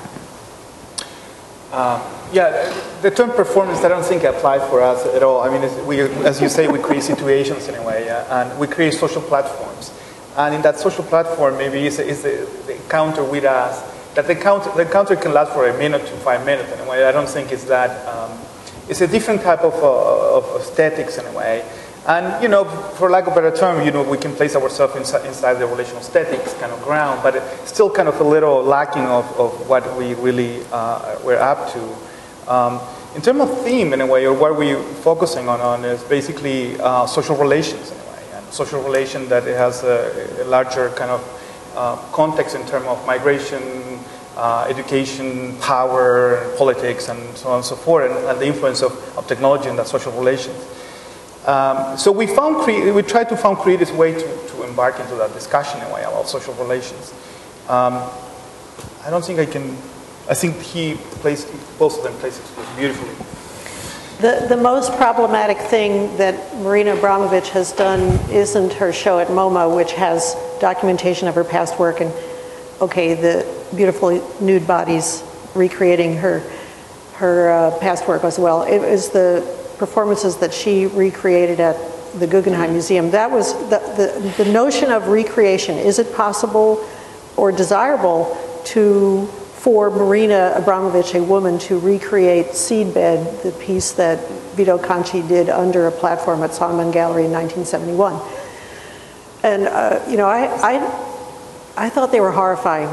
Speaker 6: The term performance, I don't think applies for us at all. I mean, as you say, we create situations in a way, and we create social platforms. And in that social platform, maybe is the encounter with us, that the encounter can last for a minute to 5 minutes in a way. I don't think it's that, it's a different type of aesthetics in a way. And, for lack of a better term, we can place ourselves inside the relational aesthetics kind of ground, but it's still kind of a little lacking of what we really we're up to. In terms of theme, in a way, or what we're focusing on is basically social relations, in a way, and social relation that it has a larger kind of context in terms of migration, education, power, politics, and so on and so forth, and the influence of technology in that social relations. So we tried to find creative way to embark into that discussion in a way about social relations. I don't think I can. I think both of them placed it beautifully.
Speaker 3: The most problematic thing that Marina Abramović has done isn't her show at MoMA, which has documentation of her past work and, the beautiful nude bodies recreating her past work as well. It was the performances that she recreated at the Guggenheim Museum. That was the notion of recreation. Is it possible or desirable for Marina Abramović, a woman, to recreate Seedbed, the piece that Vito Conci did under a platform at Solomon Gallery in 1971? And I thought they were horrifying.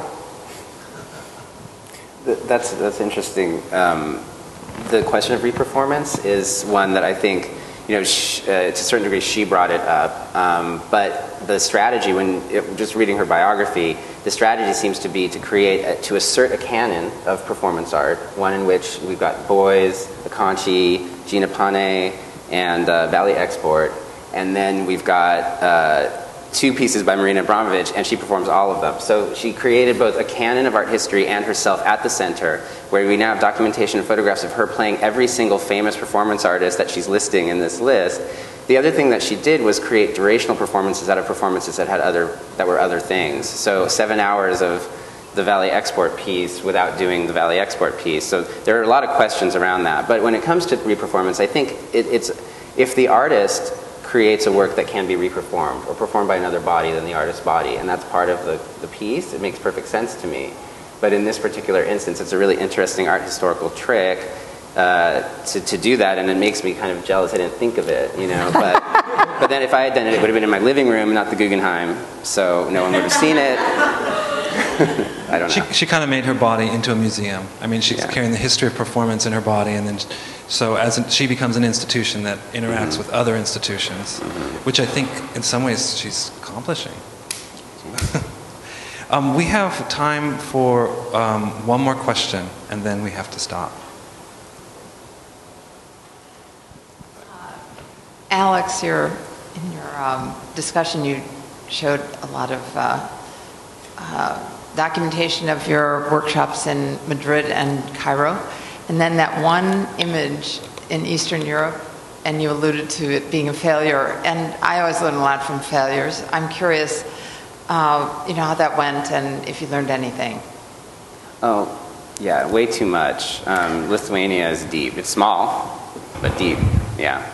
Speaker 4: That's interesting. The question of reperformance is one that I think, to a certain degree, she brought it up. But the strategy, just reading her biography, the strategy seems to be to assert a canon of performance art, one in which we've got Beuys, Conci, Gina Pane, and Valley Export, and then we've got two pieces by Marina Abramović, and she performs all of them. So she created both a canon of art history and herself at the center, where we now have documentation and photographs of her playing every single famous performance artist that she's listing in this list. The other thing that she did was create durational performances out of performances that were other things. So 7 hours of the Valley Export piece without doing the Valley Export piece. So there are a lot of questions around that. But when it comes to reperformance, I think it's if the artist creates a work that can be reperformed or performed by another body than the artist's body, and that's part of the piece, it makes perfect sense to me. But in this particular instance, it's a really interesting art historical trick to do that, and it makes me kind of jealous I didn't think of it, But then if I had done it, it would have been in my living room, not the Guggenheim, so no one would have seen it. I don't know.
Speaker 1: She kind of made her body into a museum. I mean, she's carrying the history of performance in her body, and then she becomes an institution that interacts with other institutions, which I think in some ways she's accomplishing. We have time for one more question, and then we have to stop.
Speaker 8: Alex, in your discussion, you showed a lot of documentation of your workshops in Madrid and Cairo, and then that one image in Eastern Europe, and you alluded to it being a failure. And I always learn a lot from failures. I'm curious, how that went and if you learned anything.
Speaker 4: Oh, yeah, way too much. Lithuania is deep. It's small, but deep, yeah.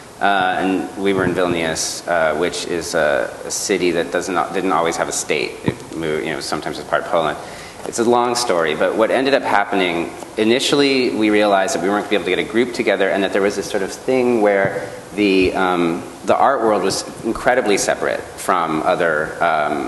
Speaker 4: And we were in Vilnius, which is a city that didn't always have a state. It moved, sometimes it's part of Poland. It's a long story, but what ended up happening, initially we realized that we weren't going to be able to get a group together, and that there was this sort of thing where the art world was incredibly separate from other.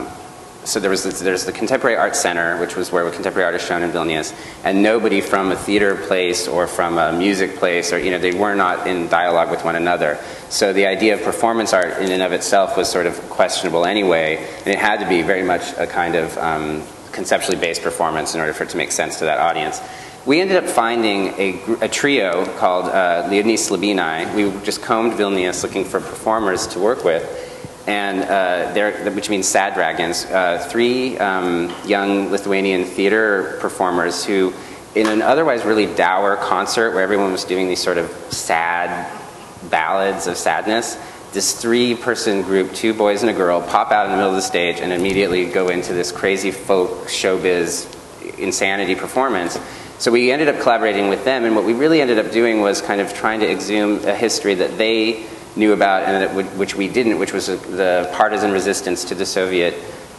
Speaker 4: So there's the Contemporary Art Center, which was where contemporary art is shown in Vilnius, and nobody from a theater place or from a music place, or they were not in dialogue with one another. So the idea of performance art in and of itself was sort of questionable anyway, and it had to be very much a kind of conceptually based performance in order for it to make sense to that audience. We ended up finding a trio called Liudni Slabinai. We just combed Vilnius looking for performers to work with, and which means sad dragons. 3 young Lithuanian theater performers who, in an otherwise really dour concert where everyone was doing these sort of sad ballads of sadness, this 3-person group, 2 boys and a girl, pop out in the middle of the stage and immediately go into this crazy folk showbiz insanity performance. So we ended up collaborating with them, and what we really ended up doing was kind of trying to exhume a history that they knew about and which we didn't, which was the partisan resistance to the Soviet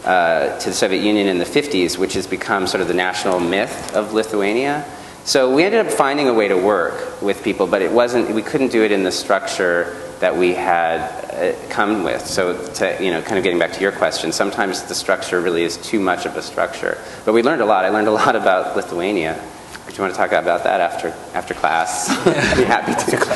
Speaker 4: Union in the 50s, which has become sort of the national myth of Lithuania. So we ended up finding a way to work with people, but we couldn't do it in the structure that we had come with. So kind of getting back to your question, sometimes the structure really is too much of a structure. But we learned a lot. I learned a lot about Lithuania. Do you want to talk about that after class? I'd be happy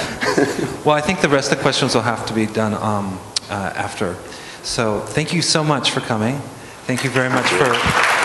Speaker 4: to.
Speaker 1: Well, I think the rest of the questions will have to be done after. So thank you so much for coming. Thank you very much for...